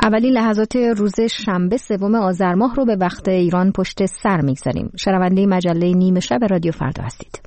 اولین لحظات روز شنبه 3 آذر ماه رو به وقت ایران پشت سر میگذاریم. شنونده مجله نیمه شب رادیو فردا هستید.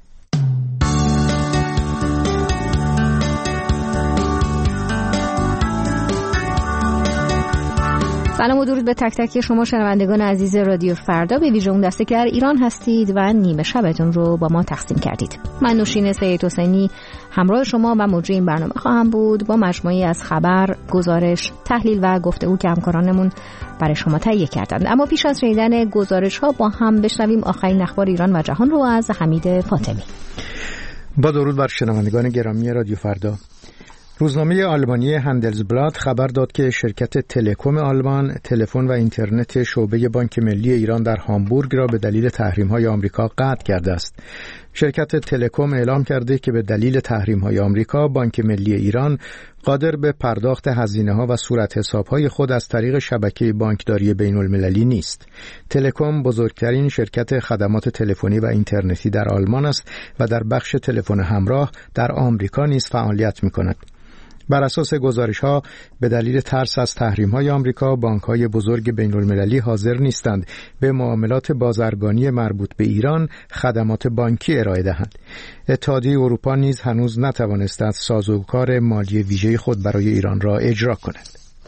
سلام و درود به تک تک شما شنوندگان عزیز رادیو فردا، به ویژه اون دسته که در ایران هستید و نیمه شبتون رو با ما تقسیم کردید. من نوشین سید حسینی همراه شما و مجری این برنامه خواهم بود با مجموعی از خبر، گزارش، تحلیل و گفتگو که همکارانمون برای شما تهیه کردند. اما پیش از شنیدن گزارش ها با هم بشنویم آخرین اخبار ایران و جهان رو از حمید فاطمی. با درود بر شنوندگان گرامی رادیو فردا. روزنامه آلمانی هندلزبلات خبر داد که شرکت تلکوم آلمان تلفن و اینترنت شعبه بانک ملی ایران در هامبورگ را به دلیل تحریم‌های آمریکا قطع کرده است. شرکت تلکوم اعلام کرده که به دلیل تحریم‌های آمریکا بانک ملی ایران قادر به پرداخت هزینه‌ها و صورت حساب‌های خود از طریق شبکه بانکداری بین‌المللی نیست. تلکوم بزرگترین شرکت خدمات تلفنی و اینترنتی در آلمان است و در بخش تلفن همراه در آمریکا نیز فعالیت می‌کند. بر اساس گزارش‌ها به دلیل ترس از تحریم‌های آمریکا بانک‌های بزرگ بین‌المللی حاضر نیستند به معاملات بازرگانی مربوط به ایران خدمات بانکی ارائه دهند. اتحادیه اروپا نیز هنوز نتوانسته است سازوکار مالی ویژه خود برای ایران را اجرا کند.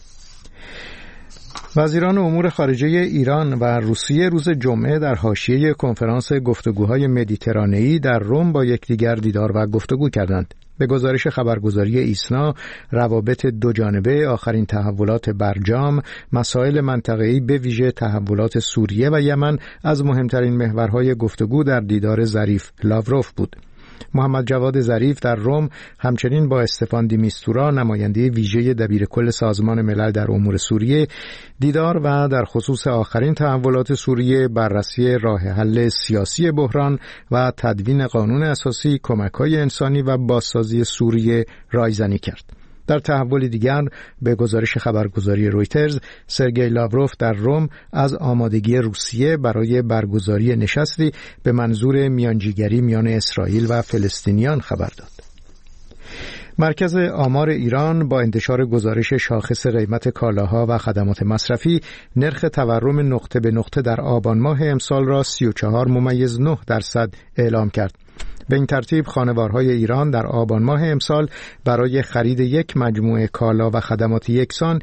وزیران امور خارجه ایران و روسیه روز جمعه در حاشیه کنفرانس گفتگوهای مدیترانه‌ای در روم با یکدیگر دیدار و گفتگو کردند. به گزارش خبرگزاری ایسنا، روابط دوجانبه، آخرین تحولات برجام، مسائل منطقه‌ای به ویژه تحولات سوریه و یمن از مهمترین محورهای گفتگو در دیدار ظریف لاوروف بود. محمد جواد ظریف در روم همچنین با استفان دی میستورا نماینده ویژه دبیرکل سازمان ملل در امور سوریه دیدار و در خصوص آخرین تحولات سوریه، بررسی راه حل سیاسی بحران و تدوین قانون اساسی، کمک‌های انسانی و بازسازی سوریه رایزنی کرد. در تحول دیگر به گزارش خبرگزاری رویترز، سرگئی لاوروف در روم از آمادگی روسیه برای برگزاری نشستی به منظور میانجیگری میان اسرائیل و فلسطینیان خبر داد. مرکز آمار ایران با انتشار گزارش شاخص قیمت کالاها و خدمات مصرفی، نرخ تورم نقطه به نقطه در آبان ماه امسال را 34.9% اعلام کرد. به این ترتیب خانوارهای ایران در آبان ماه امسال برای خرید یک مجموعه کالا و خدمات یکسان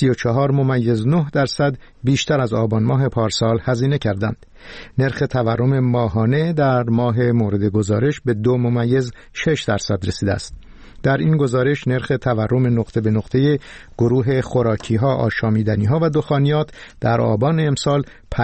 34.9% بیشتر از آبان ماه پارسال هزینه کردند. نرخ تورم ماهانه در ماه مورد گزارش به 2.6% رسیده است. در این گزارش نرخ تورم نقطه به نقطه گروه خوراکی‌ها، آشامیدنی‌ها و دخانیات در آبان امسال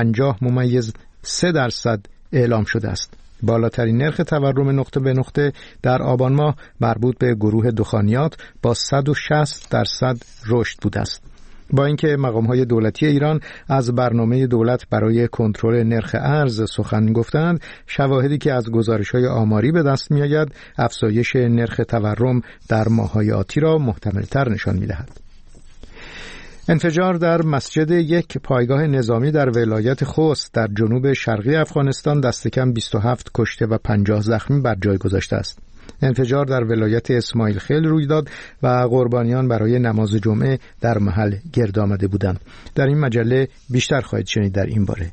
50.3% اعلام شده است. بالاترین نرخ تورم نقطه به نقطه در آبان ماه مربوط به گروه دخانیات با 160% رشد بوده است. با اینکه مقام‌های دولتی ایران از برنامه دولت برای کنترل نرخ ارز سخن گفتند، شواهدی که از گزارش‌های آماری به دست می‌آید افزایش نرخ تورم در ماه‌های آتی را محتمل‌تر نشان می‌دهد. انفجار در مسجد یک پایگاه نظامی در ولایت خوست در جنوب شرقی افغانستان دست کم 27 کشته و 50 زخمی بر جای گذاشته است. انفجار در ولایت اسماعیل خیل روی داد و قربانیان برای نماز جمعه در محل گرد آمده بودند. در این مجله بیشتر خواهید شنید در این باره.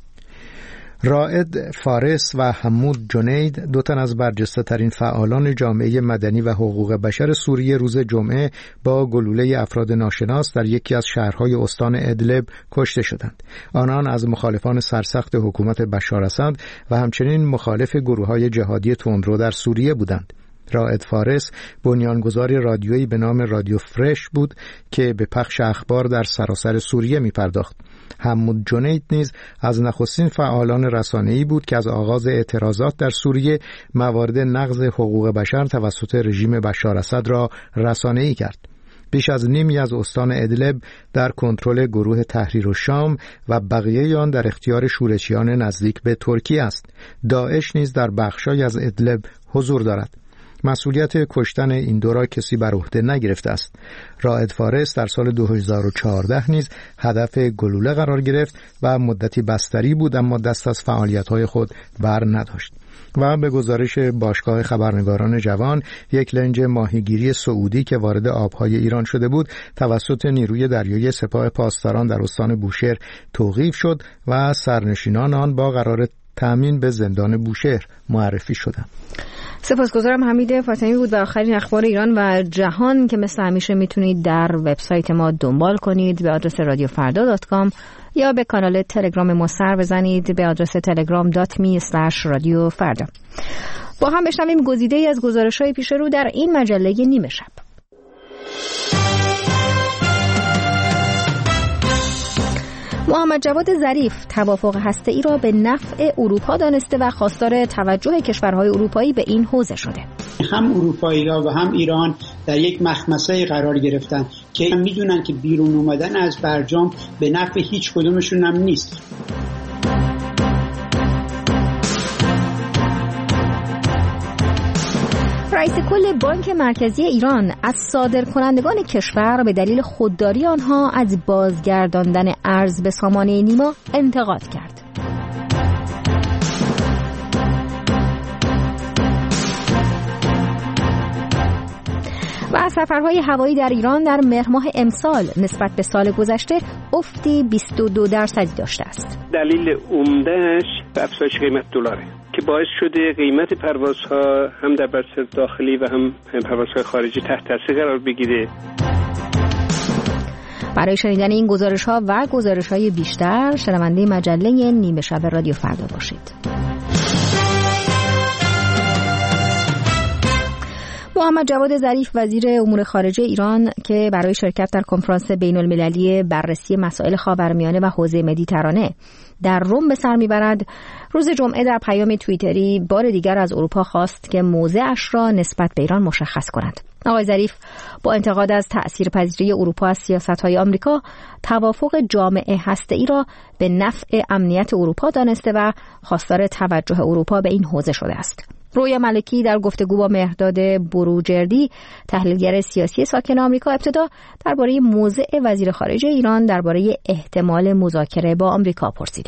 رائد فارس و حمود جنید، دو تن از برجسته‌ترین فعالان جامعه مدنی و حقوق بشر سوریه، روز جمعه با گلوله افراد ناشناس در یکی از شهرهای استان ادلب کشته شدند. آنان از مخالفان سرسخت حکومت بشار اسد و همچنین مخالف گروه‌های جهادی تندرو در سوریه بودند. رائد فارس بنیانگذار رادیویی به نام رادیو فرش بود که به پخش اخبار در سراسر سوریه می پرداخت. حمود جنید نیز از نخستین فعالان رسانه‌ای بود که از آغاز اعتراضات در سوریه موارد نقض حقوق بشر توسط رژیم بشار اسد را رسانه‌ای کرد. بیش از نیمی از استان ادلب در کنترل گروه تحریر الشام و بقیه آن در اختیار شورشیان نزدیک به ترکیه است. داعش نیز در بخشای از ادلب حضور دارد. مسئولیت کشتن این دو را کسی بر عهده نگرفته است. رائد فارس در سال 2014 نیز هدف گلوله قرار گرفت و مدتی بستری بود، اما دست از فعالیت‌های خود بر نداشت. و به گزارش باشگاه خبرنگاران جوان، یک لنج ماهیگیری سعودی که وارد آبهای ایران شده بود توسط نیروی دریایی سپاه پاسداران در استان بوشهر توقیف شد و سرنشینان آن با قرار تأمین به زندان بوشهر معرفی شدند. سپاسگزارم. حمید فاطمی بود و آخرین اخبار ایران و جهان که مثل همیشه میتونید در وبسایت ما دنبال کنید به آدرس radiofarda.com یا به کانال تلگرام ما سر بزنید به آدرس telegram.me/radiofarda. با هم بشنویم گزیده‌ای از گزارش‌های پیش رو در این مجله نیمه شب. محمد جواد ظریف توافق هسته‌ای را به نفع اروپا دانسته و خواستار توجه کشورهای اروپایی به این حوزه شده. هم اروپایی‌ها و هم ایران در یک مخمسه قرار گرفتن که میدونن که بیرون اومدن از برجام به نفع هیچ کدومشون هم نیست. رئیس کل بانک مرکزی ایران از صادرکنندگان کشور به دلیل خودداری آنها از بازگرداندن ارز به سامانه نیما انتقاد کرد. و سفرهای هوایی در ایران در مهر ماه امسال نسبت به سال گذشته افتی 22% داشته است. دلیل عمده‌اش افزایش قیمت دلاره که باعث شده قیمت پروازها هم در بستر داخلی و هم پروازهای خارجی تحت تاثیر قرار بگیره. برای شنیدن این گزارش‌ها و گزارش‌های بیشتر شنونده مجله نیمه شب رادیو فردا باشید. محمد جواد ظریف وزیر امور خارجه ایران که برای شرکت در کنفرانس بین‌المللی بررسی مسائل خاورمیانه و حوزه مدیترانه در روم به سر میبرد، روز جمعه در پیام توییتری بار دیگر از اروپا خواست که موضعش را نسبت به ایران مشخص کند. آقای ظریف با انتقاد از تأثیرپذیری اروپا از سیاست‌های آمریکا، توافق جامع هسته‌ای را به نفع امنیت اروپا دانسته و خواستار توجه اروپا به این حوزه شده است. رویا ملکی در گفتگو با مهرداد بروجردی، تحلیلگر سیاسی ساکن آمریکا، ابتدا درباره موضع وزیر خارجه ایران درباره احتمال مذاکره با آمریکا پرسیده.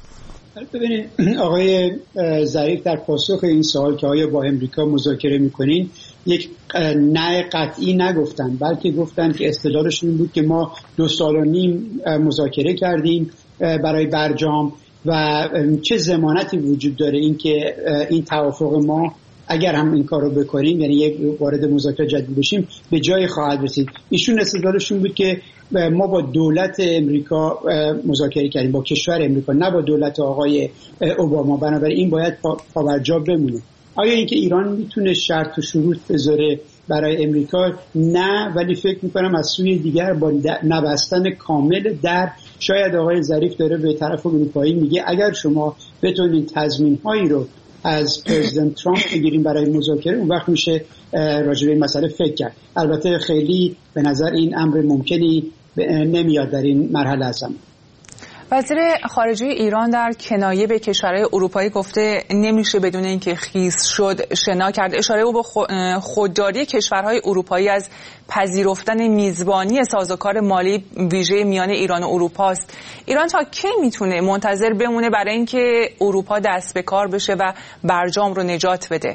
ببینید آقای ظریف در پاسخ این سوال که آیا با آمریکا مذاکره می‌کنین یک نه قطعی نگفتن، بلکه گفتن که استدلالشون این بود که ما 2.5 سال مذاکره کردیم برای برجام و چه ضمانتی وجود داره این که این توافق ما اگر هم این کارو بکنیم، یعنی یک وارد مذاکره جدید بشیم، به جای خواهد رسید. ایشون استدلالشون بود که ما با دولت امریکا مذاکره کردیم، با کشور امریکا، نه با دولت آقای اوباما، بنابراین این باید پابرجا بمونه. آیا اینکه ایران میتونه شرط و شروط بذاره برای امریکا؟ نه، ولی فکر میکنم از سوی دیگر با نبستن کامل در، شاید آقای ظریف داره به طرف اروپایی میگه اگر شما بتونین تضمین‌هایی رو از پرزیدنت ترامپ بگیریم برای مذاکره، اون وقت میشه راجع به این مسئله فکر کرد. البته خیلی به نظر این امر ممکنی نمیاد در این مرحله از زمان. وزیر خارجه ایران در کنایه به کشورهای اروپایی گفته نمیشه بدون اینکه خیس شد شنا کرد. اشاره او به خودداری کشورهای اروپایی از پذیرفتن میزبانی سازوکار مالی ویژه میان ایران و اروپا است. ایران تا کی میتونه منتظر بمونه برای اینکه اروپا دست به کار بشه و برجام رو نجات بده؟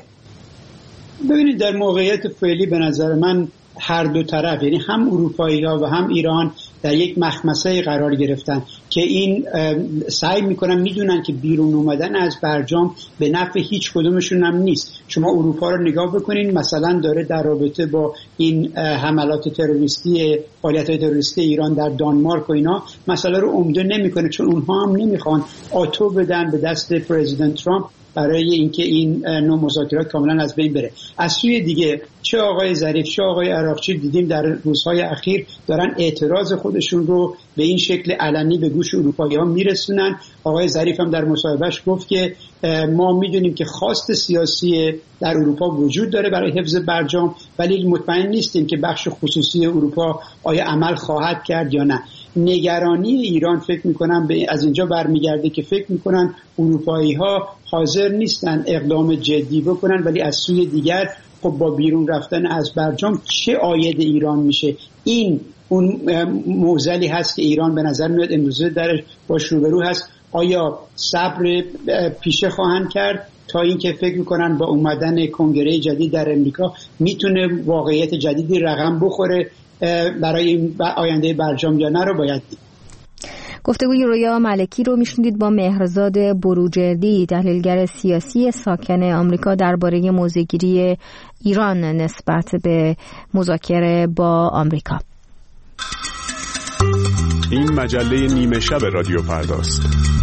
ببینید در موقعیت فعلی به نظر من هر دو طرف، یعنی هم اروپایی‌ها و هم ایران در یک مخمسه قرار گرفتن که این سعی میکنن، میدونن که بیرون اومدن از برجام به نفع هیچ کدومشون هم نیست. شما اروپا رو نگاه بکنین، مثلا داره در رابطه با این حملات تروریستی، فعالیت‌های تروریستی ایران در دانمارک و اینا مسئله رو عمده نمیکنه، چون اونها هم نمیخوان آتو بدن به دست پرزیدنت ترامپ برای اینکه این نوع مذاکرات کاملا از بین بره. از سوی دیگه چه آقای ظریف چه آقای عراقچی دیدیم در روزهای اخیر دارن اعتراض خودشون رو به این شکل علنی به گوش اروپایی‌ها میرسونن. آقای ظریف هم در مصاحبهش گفت که ما میدونیم که خواست سیاسی در اروپا وجود داره برای حفظ برجام، ولی مطمئن نیستیم که بخش خصوصی اروپا آیا عمل خواهد کرد یا نه. نگرانی ایران فکر میکنم از اینجا برمیگرده که فکر میکنن اروپایی‌ها حاضر نیستن اقدام جدی بکنن، ولی از سوی دیگر خب با بیرون رفتن از برجام چه عاید ایران میشه؟ این اون معضلی هست که ایران به نظر میاد امروزه درش باش روبرو هست. آیا صبر پیشه خواهند کرد تا اینکه فکر میکنن با اومدن کنگره جدید در امریکا میتونه واقعیت جدیدی رقم بخوره برای آینده برجام یا نه رو باید دید. گفتگوی رویا ملکی رو میشنید با مهرزاد بروجردی، تحلیلگر سیاسی ساکن آمریکا، درباره موضع‌گیری ایران نسبت به مذاکره با آمریکا. این مجله نیمه شب رادیو فرداست.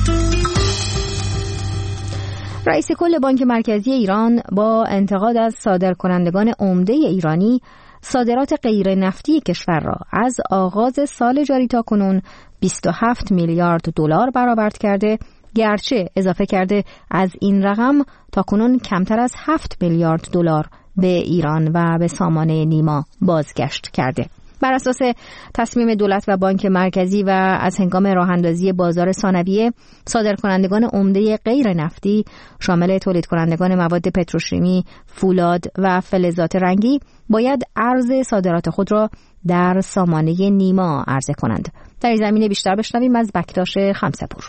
رئیس کل بانک مرکزی ایران با انتقاد از صادرکنندگان عمده ایرانی صادرات غیر نفتی کشور را از آغاز سال جاری تا کنون 27 میلیارد دلار برآورد کرده، گرچه اضافه کرده از این رقم تا کنون کمتر از 7 میلیارد دلار به ایران و به سامانه نیما بازگشت کرده. بر اساس تصمیم دولت و بانک مرکزی و از هنگام راه‌اندازی بازار ثانویه، صادرکنندگان عمده غیر نفتی شامل تولید کنندگان مواد پتروشیمی، فولاد و فلزات رنگی باید ارز صادرات خود را در سامانه نیما عرضه کنند. در این زمینه بیشتر بشنویم از بکتاش خمسه‌پور.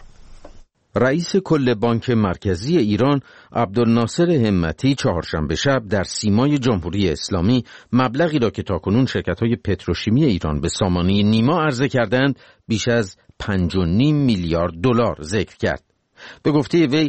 رئیس کل بانک مرکزی ایران عبدالناصر همتی چهارشنبه شب در سیمای جمهوری اسلامی مبلغی را که تاکنون شرکت‌های پتروشیمی ایران به سامانه نیما عرضه کردند بیش از 5.5 میلیارد دلار ذکر کرد. به گفته وی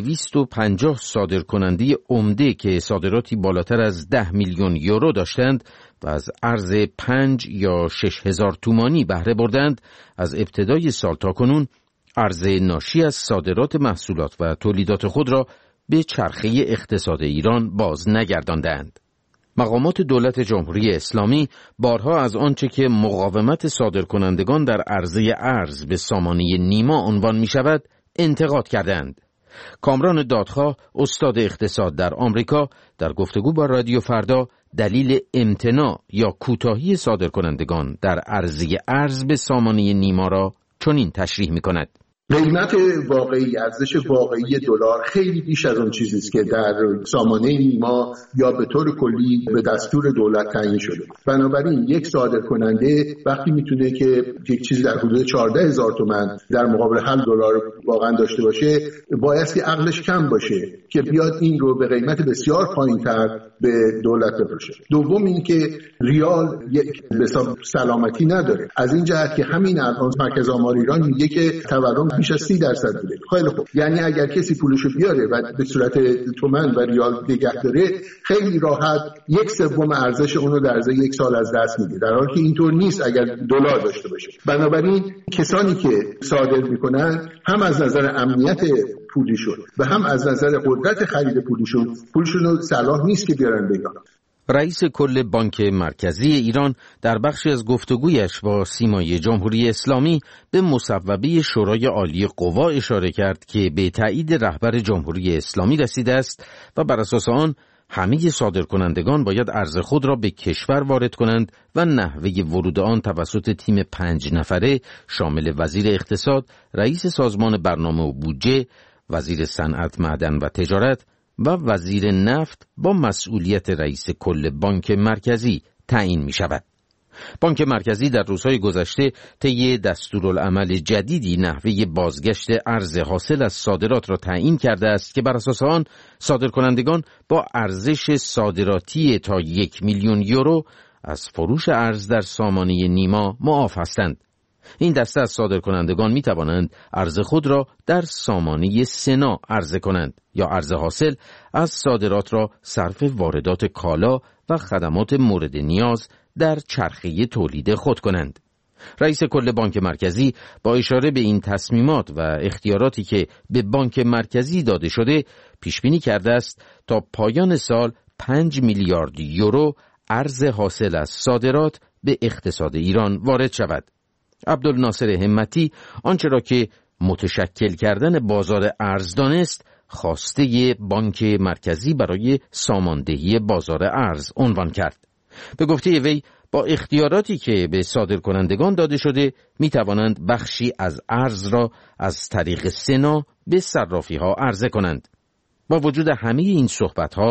250 صادرکننده عمده که صادراتی بالاتر از 10 میلیون یورو داشتند و از ارز 5 یا 6 هزار تومانی بهره بردند، از ابتدای سال تاکنون عرضه ناشی از صادرات محصولات و تولیدات خود را به چرخه اقتصاد ایران باز نگرداندند. مقامات دولت جمهوری اسلامی بارها از آنچه که مقاومت صادرکنندگان در عرضه ارز به سامانه نیما عنوان می شود انتقاد کردند. کامران دادخواه، استاد اقتصاد در آمریکا، در گفتگو با رادیو فردا دلیل امتناع یا کوتاهی صادرکنندگان در عرضه ارز به سامانه نیما را چنین تشریح می کند. قیمت واقعی، ارزش واقعی دلار خیلی بیش از اون چیزی است که در سامانه نیما یا به طور کلی به دستور دولت تعیین شده. بنابراین یک صادرکننده وقتی میتونه که یک چیزی در حدود 14,000 تومان در مقابل 7 دلار واقعا داشته باشه، باید که عقلش کم باشه که بیاد این رو به قیمت بسیار پایین‌تر به دولت بفروشه. دوم این که ریال یک سلامتی نداره، از این جهت که همین الان مرکز آمار ایران میگه که تورم بیش از 30% بوده. خیلی خوب، یعنی اگر کسی پولشو بیاره و به صورت تومان و ریال نگه داره، خیلی راحت 1/3 ارزش اون رو در عرض یک سال از دست میده، در حالی که اینطور نیست اگر دلار داشته باشه. بنابراین کسانی که صادر میکنن هم از نظر امنیت پولیشون و هم از نظر قدرت خرید پولشون رو صلاح نیست که بیارن بگن. رئیس کل بانک مرکزی ایران در بخشی از گفتگویش با سیمای جمهوری اسلامی به مصوبه شورای عالی قوا اشاره کرد که به تایید رهبر جمهوری اسلامی رسیده است و بر اساس آن همه صادرکنندگان باید ارز خود را به کشور وارد کنند و نحوه ورود آن توسط تیم 5 نفره شامل وزیر اقتصاد، رئیس سازمان برنامه و بودجه، وزیر صنعت، معدن و تجارت و وزیر نفت با مسئولیت رئیس کل بانک مرکزی تعیین می شود. بانک مرکزی در روزهای گذشته طی دستورالعمل جدیدی نحوه بازگشت ارز حاصل از صادرات را تعیین کرده است که بر اساس آن صادرکنندگان با ارزش صادراتی تا 1 میلیون یورو از فروش ارز در سامانه نیما معاف هستند. این دسته از صادرکنندگان می توانند ارز خود را در سامانه سنا عرضه کنند یا ارز حاصل از صادرات را صرف واردات کالا و خدمات مورد نیاز در چرخه تولید خود کنند. رئیس کل بانک مرکزی با اشاره به این تصمیمات و اختیاراتی که به بانک مرکزی داده شده پیش بینی کرده است تا پایان سال 5 میلیارد یورو ارز حاصل از صادرات به اقتصاد ایران وارد شود. عبدالناصر همتی آنچه را که متشکل کردن بازار ارز دانست خواسته بانک مرکزی برای ساماندهی بازار ارز عنوان کرد. به گفته وی با اختیاراتی که به صادرکنندگان داده شده می توانند بخشی از ارز را از طریق سنا به صرافی ها عرضه کنند. با وجود همه این صحبت ها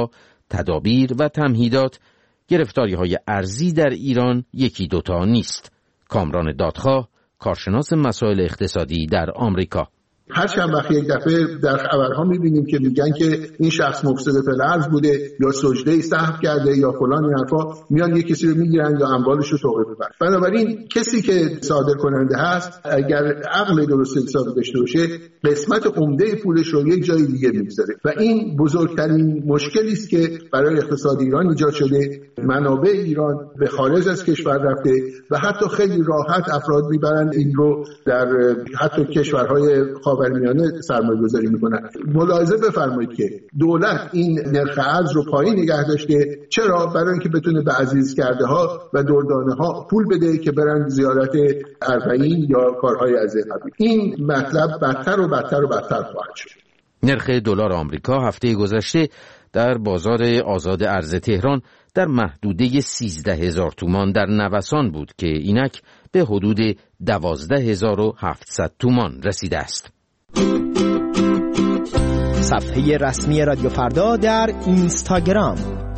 تدابیر و تمهیدات گرفتاری‌های ارزی در ایران یکی دوتا نیست. کامران دادخواه، کارشناس مسائل اقتصادی در آمریکا: هر چند وقت یک دفعه در خبرها می‌بینیم که میگن که این شخص مفسد فی‌الارض بوده یا سجده سهو کرده یا فلان، این حرفا میان یک کسی رو میگیرن یا اموالش رو توقیف می‌کنن. بنابراین کسی که صادر کننده هست اگر عقل درست حسابی داشته باشه قسمت عمده پولش رو یک جای دیگه می‌گذاره و این بزرگترین مشکلی است که برای اقتصاد ایران ایجاد شده. منابع ایران به خارج از کشور رفته و حتی خیلی راحت افراد میبرن این رو در حتی کشورهای خاورمیانه سرمایه‌گذاری میکنن. ملاحظه بفرمایید که دولت این نرخ ارز رو پایین نگه داشته. چرا؟ برای اینکه بتونه به عزیز کرده ها و دردانه ها پول بده که برن زیارت اربعین یا کارهای از این قبیل. این مطلب بدتر و بدتر و بدتر خواهد شد. نرخ دلار آمریکا هفته گذشته در بازار آزاد ارز تهران در محدوده 13,000 تومان در نوسان بود که اینک به حدود 12,700 تومان رسیده است. صفحه رسمی رادیو فردا در اینستاگرام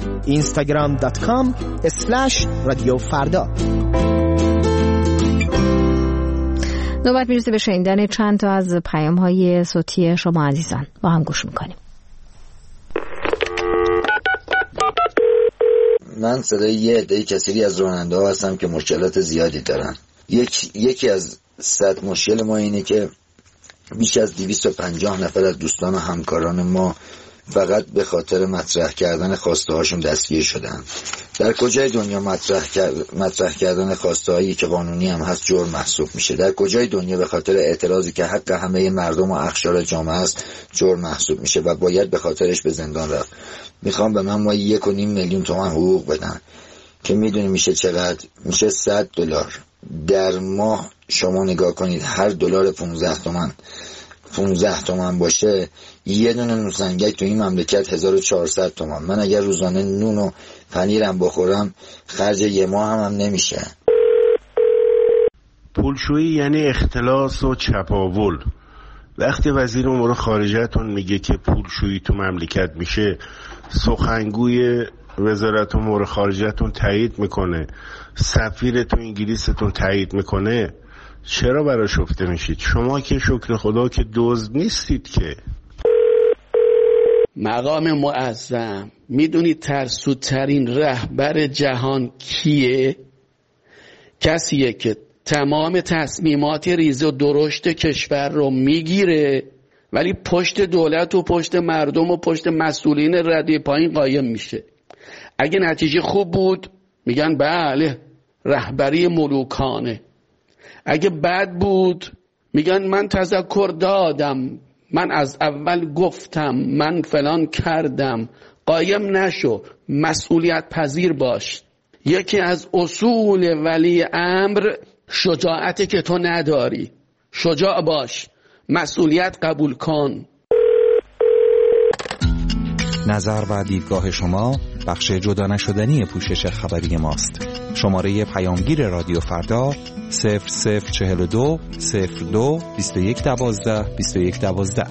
instagram.com/رادیو فردا. نوبت میرسه به شنیدن چند تا از پیام‌های صوتی شما عزیزان. با هم گوش میکنیم. من صدای یه عده کثیری از راننده‌ها هستم که مشکلات زیادی دارن. یکی از 100 مشکل ما اینه که بیش از 250 نفر از دوستان و همکاران ما فقط به خاطر مطرح کردن خواسته هاشون دستگیر شدن. در کجای دنیا مطرح کردن خواسته هایی که قانونی هم هست جرم محسوب میشه؟ در کجای دنیا به خاطر اعتراضی که حق همه مردم و اقشار جامعه است جرم محسوب میشه و باید به خاطرش به زندان رفت؟ میخوام به من 1.5 میلیون تومان حقوق بدن که میدونی میشه چقدر؟ میشه $100 در ماه. شما نگاه کنید هر دلار 15 تومان باشه، یه دونه نوسنگک تو این مملکت 1400 تومان. من اگر روزانه نون و پنیرم بخورم خرج یه ماه هم نمیشه. پولشویی یعنی اختلاس و چپاول. وقتی وزیر امور خارجه‌تون میگه که پولشویی تو مملکت میشه، سخنگوی وزارت امور خارجه‌تون تایید میکنه، سفیر تو انگلیستون تایید میکنه، چرا برای شفته میشید؟ شما که شکر خدا که دزد نیستید که. مقام معظم، میدونید ترسوترین رهبر جهان کیه؟ کسیه که تمام تصمیمات ریز و درشت کشور رو میگیره ولی پشت دولت و پشت مردم و پشت مسئولین رده پایین قایم میشه. اگه نتیجه خوب بود میگن بله رهبری ملوکانه، اگه بد بود میگن من تذکر دادم، من از اول گفتم، من فلان کردم. قایم نشو، مسئولیت پذیر باش. یکی از اصول ولی امر شجاعتی که تو نداری. شجاع باش، مسئولیت قبول کن. نظر و دیدگاه شما بخش جدا نشدنی پوشش خبری ماست. شماره پیامگیر رادیو فردا 0042 02 21 12 21 12.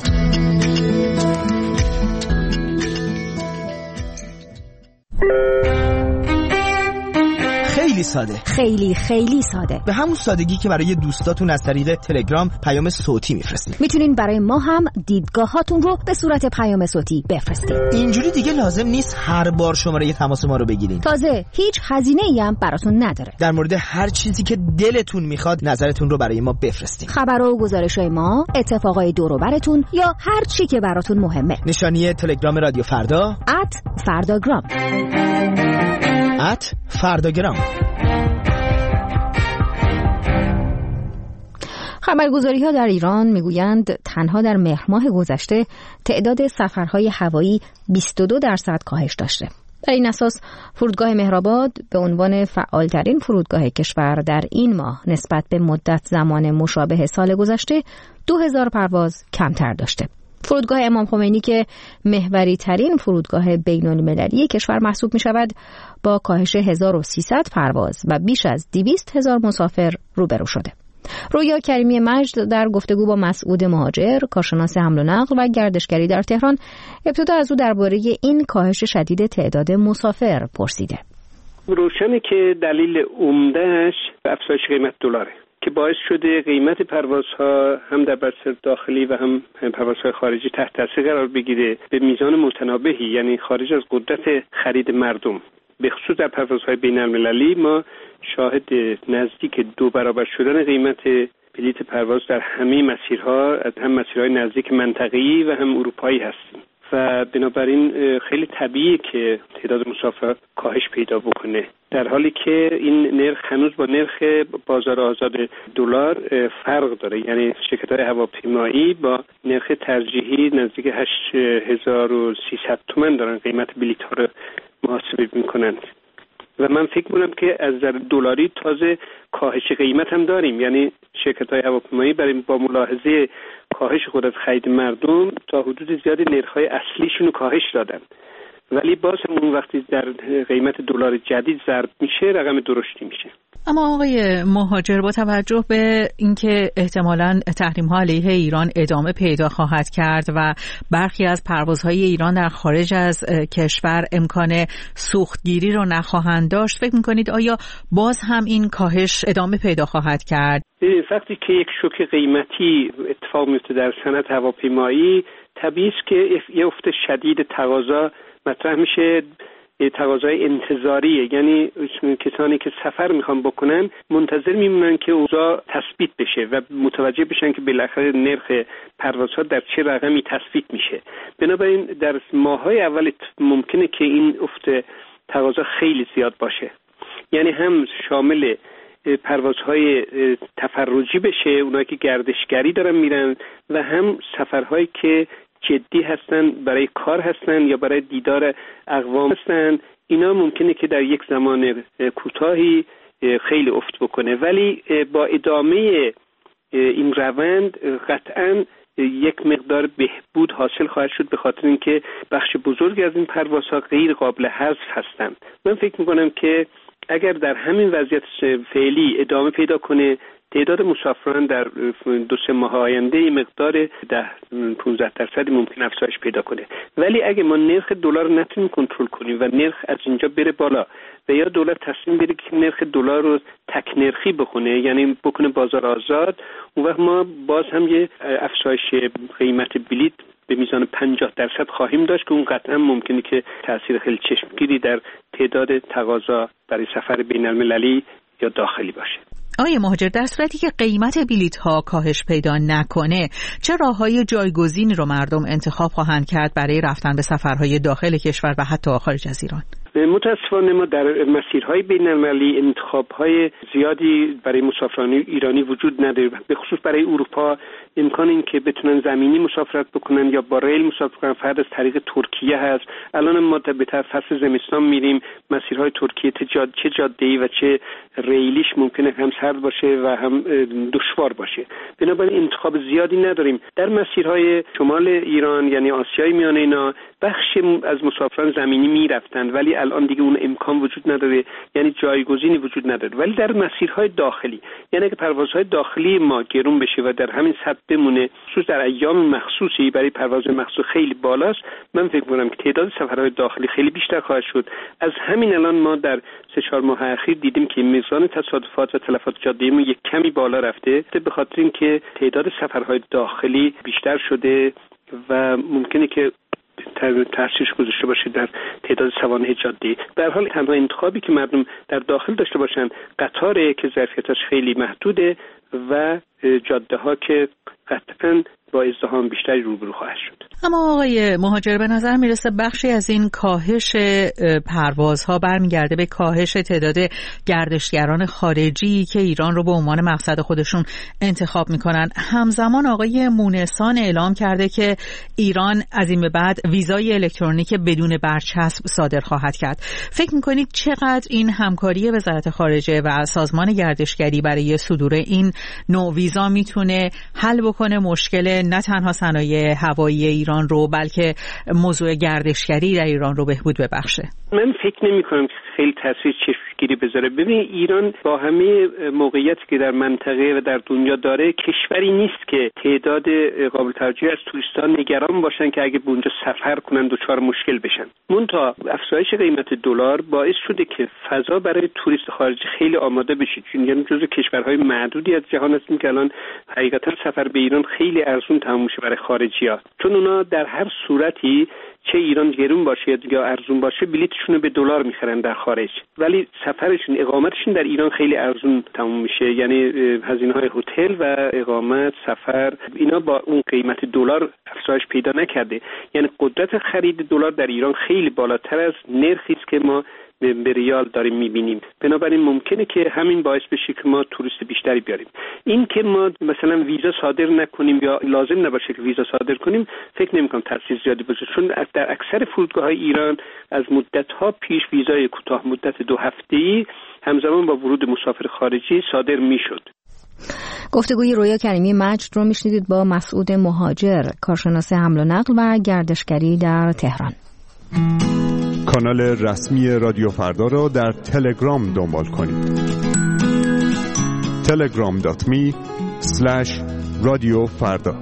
خیلی ساده، خیلی ساده، به همون سادگی که برای دوستاتون از طریق تلگرام پیام صوتی میفرستین. میتونین برای ما هم دیدگاهاتون رو به صورت پیام صوتی بفرستین. اینجوری دیگه لازم نیست هر بار شماره تماس ما رو بگیرین. تازه هیچ هزینه‌ای هم براتون نداره. در مورد هر چیزی که دلتون میخواد نظرتون رو برای ما بفرستین. خبرها و گزارش‌های ما، اتفاقای دور و براتون یا هر چی که براتون مهمه. نشانی تلگرام رادیو فردا @فرداگرام. فرداگرام. خبرگزاری‌ها در ایران میگویند تنها در مهر ماه گذشته تعداد سفرهای هوایی 22% کاهش داشته. در این اساس فرودگاه مهرآباد به عنوان فعالترین فرودگاه کشور در این ماه نسبت به مدت زمان مشابه سال گذشته 2000 پرواز کمتر داشته. فرودگاه امام خمینی که محوری ترین فرودگاه بین‌المللی کشور محسوب می شود با کاهش 1300 پرواز و بیش از 200,000 مسافر روبرو شده. رویا کریمی مجد در گفتگو با مسعود مهاجر، کارشناس حمل و نقل و گردشگری در تهران، ابتدا از او درباره این کاهش شدید تعداد مسافر پرسیده. روشنه که دلیل عمده‌اش افزایش قیمت دلاره که باعث شده قیمت پروازها هم در بستر داخلی و هم پروازهای خارجی تحت تاثیر قرار بگیره به میزان متنابهی، یعنی خارج از قدرت خرید مردم. به خصوص در پروازهای بین‌المللی ما شاهد نزدیک 2 برابر شدن قیمت بلیت پرواز در همه مسیرها، از هم مسیرهای نزدیک منطقه‌ای و هم اروپایی هستیم و بنابراین خیلی طبیعیه که تعداد مسافرات کاهش پیدا بکنه، در حالی که این نرخ هنوز با نرخ بازار آزاد دلار فرق داره. یعنی شرکت‌های هواپیمایی با نرخ ترجیحی نزدیک 8300 تومان دارن قیمت بلیط‌ها رو محاسبه می‌کنند و من فکر می‌کنم که از نظر دلاری تازه کاهش قیمت هم داریم. یعنی شرکت‌های هواپیمایی برای با ملاحظه کاهش قدرت خرید مردم تا حدود زیادی نرخ‌های اصلیشون رو کاهش دادن، ولی باز هم اون وقتی در قیمت دلار جدید ضرب میشه رقم درشتی میشه. اما آقای مهاجر، با توجه به اینکه احتمالاً تحریم‌ها علیه ایران ادامه پیدا خواهد کرد و برخی از پروازهای ایران در خارج از کشور امکان سوختگیری رو نخواهند داشت، فکر می‌کنید آیا باز هم این کاهش ادامه پیدا خواهد کرد؟ وقتی که یک شوک قیمتی اتفاق میفته در صنعت هواپیمایی، طبیعی است که یه افت شدید تقاضا مطرح میشه. تقاضای انتظاریه، یعنی کسانی که سفر میخوان بکنن منتظر میمونن که اوضاع تثبیت بشه و متوجه بشن که بالاخره نرخ پروازها در چه رقمی تثبیت میشه. بنابراین در ماه‌های اول ممکنه که این افت تقاضا خیلی زیاد باشه، یعنی هم شامل پروازهای تفرجی بشه، اونایی که گردشگری دارن میرن، و هم سفرهایی که جدی هستن، برای کار هستن یا برای دیدار اقوام هستن. اینا ممکنه که در یک زمان کوتاهی خیلی افت بکنه، ولی با ادامه این روند قطعاً یک مقدار بهبود حاصل خواهد شد، به خاطر اینکه بخش بزرگی از این پروازها غیر قابل حذف هستند. من فکر میکنم که اگر در همین وضعیت فعلی ادامه پیدا کنه، تعداد مسافران در 2-3 ماه آینده مقدار 10-15% ممکن افزایش پیدا کنه. ولی اگه ما نرخ دلار رو نتونیم کنترل کنیم و نرخ از اینجا بره بالا و یا دولت تصمیم بگیره که نرخ دلار رو تک نرخی بکنه، یعنی بکنه بازار آزاد، اون وقت ما باز هم یه افزایش قیمت بلیط به میزان 50% خواهیم داشت که اون قطعا ممکنه که تأثیر خیلی چشمگیری در تعداد تقاضا برای سفر بین‌المللی یا داخلی باشه. آقای مهاجر، در صورتی که قیمت بلیط‌ها کاهش پیدا نکنه، چه راه‌های جایگزینی رو مردم انتخاب خواهند کرد برای رفتن به سفرهای داخل کشور و حتی خارج از ایران؟ متاسفانه ما در مسیرهای بین‌المللی انتخاب‌های زیادی برای مسافران ایرانی وجود نداره، به خصوص برای اروپا. امکان این که بتونن زمینی مسافرت بکنن یا با ریل مسافرت کنن فقط از طریق ترکیه هست. الان ما به طرف فصل زمستان میریم، مسیرهای ترکیه چه جاده‌ای و چه ریلیش ممکنه هم سرد باشه و هم دشوار باشه. بنابراین انتخاب زیادی نداریم. در مسیرهای شمال ایران یعنی آسیای میانه اینا بخش از مسافران زمینی میرفتن، ولی الان دیگه اون امکان وجود نداره، یعنی جایگزینی وجود نداره. ولی در مسیرهای داخلی، یعنی اگه پروازهای داخلی ما گرون بشه و در همین سطح بمونه، خصوص در ایام مخصوصی برای پرواز مخصوص خیلی بالاست، من فکر می‌کنم که تعداد سفرهای داخلی خیلی بیشتر خواهد شد. از همین الان ما در 3-4 ماه اخیر دیدیم که میزان تصادفات و تلفات جاده‌ای یک کمی بالا رفته، به خاطر اینکه تعداد سفرهای داخلی بیشتر شده و ممکنه که تاثیرش گذاشته باشه در تعداد سوانح جاده‌ای. در حال تنها انتخابی که مردم در داخل داشته باشن قطاره که ظرفیتش خیلی محدوده و جاده‌ها که قطعاً با ازدحام بیشتری روبرو خواهد شد. اما آقای مهاجر، به نظر میرسه بخشی از این کاهش پروازها برمیگرده به کاهش تعداد گردشگران خارجی که ایران رو به عنوان مقصد خودشون انتخاب میکنن. همزمان آقای مونسان اعلام کرده که ایران از این به بعد ویزای الکترونیک بدون برچسب صادر خواهد کرد. فکر میکنید چقدر این همکاری وزارت خارجه و سازمان گردشگری برای صدور این نوع ویزا میتونه حل بکنه مشکل نه تنها صنایع هوایی ایران رو بلکه موضوع گردشگری در ایران رو بهبود ببخشه؟ من فکر نمی کنم که خیلی تاثیر پیشگیری بذاره. ببین ایران با همه موقعیتی که در منطقه و در دنیا داره کشوری نیست که تعداد قابل توجهی از توریستان نگران باشن که اگه به اونجا سفر کنن دچار مشکل بشن. منتها افزایش قیمت دلار باعث شده که فضا برای توریست خارجی خیلی آماده بشه. چون یعنی جزو کشورهای معدودی از جهان هستیم که الان حقیقتا سفر به ایران خیلی ارزون تموم میشه برای خارجی‌ها، چون اونا در هر صورتی چه ایران گرون باشه یا ارزون باشه بلیطشون رو به دلار میخرن در خارج، ولی سفرشون اقامتشون در ایران خیلی ارزون تموم میشه. یعنی هزینه‌های هتل و اقامت، سفر، اینا با اون قیمت دلار افزایش پیدا نکرده. یعنی قدرت خرید دلار در ایران خیلی بالاتر از نرخی است که ما به ریال داریم میبینیم. بنابراین ممکنه که همین باعث بشه که ما توریست بیشتری بیاریم. این که ما مثلا ویزا صادر نکنیم یا لازم نباشه که ویزا صادر کنیم فکر نمی‌کنم تاثیر زیادی باشه، چون در اکثر فرودگاه‌های ایران از مدت‌ها پیش ویزای کوتاه مدت 2 هفته‌ای همزمان با ورود مسافر خارجی صادر میشد. گفتگوی رویا کریمی مجد رو میشنیدید با مسعود مهاجر، کارشناس حمل و نقل و گردشگری در تهران. کانال رسمی رادیو فردا را در تلگرام دنبال کنید. telegram.me/radiofarda.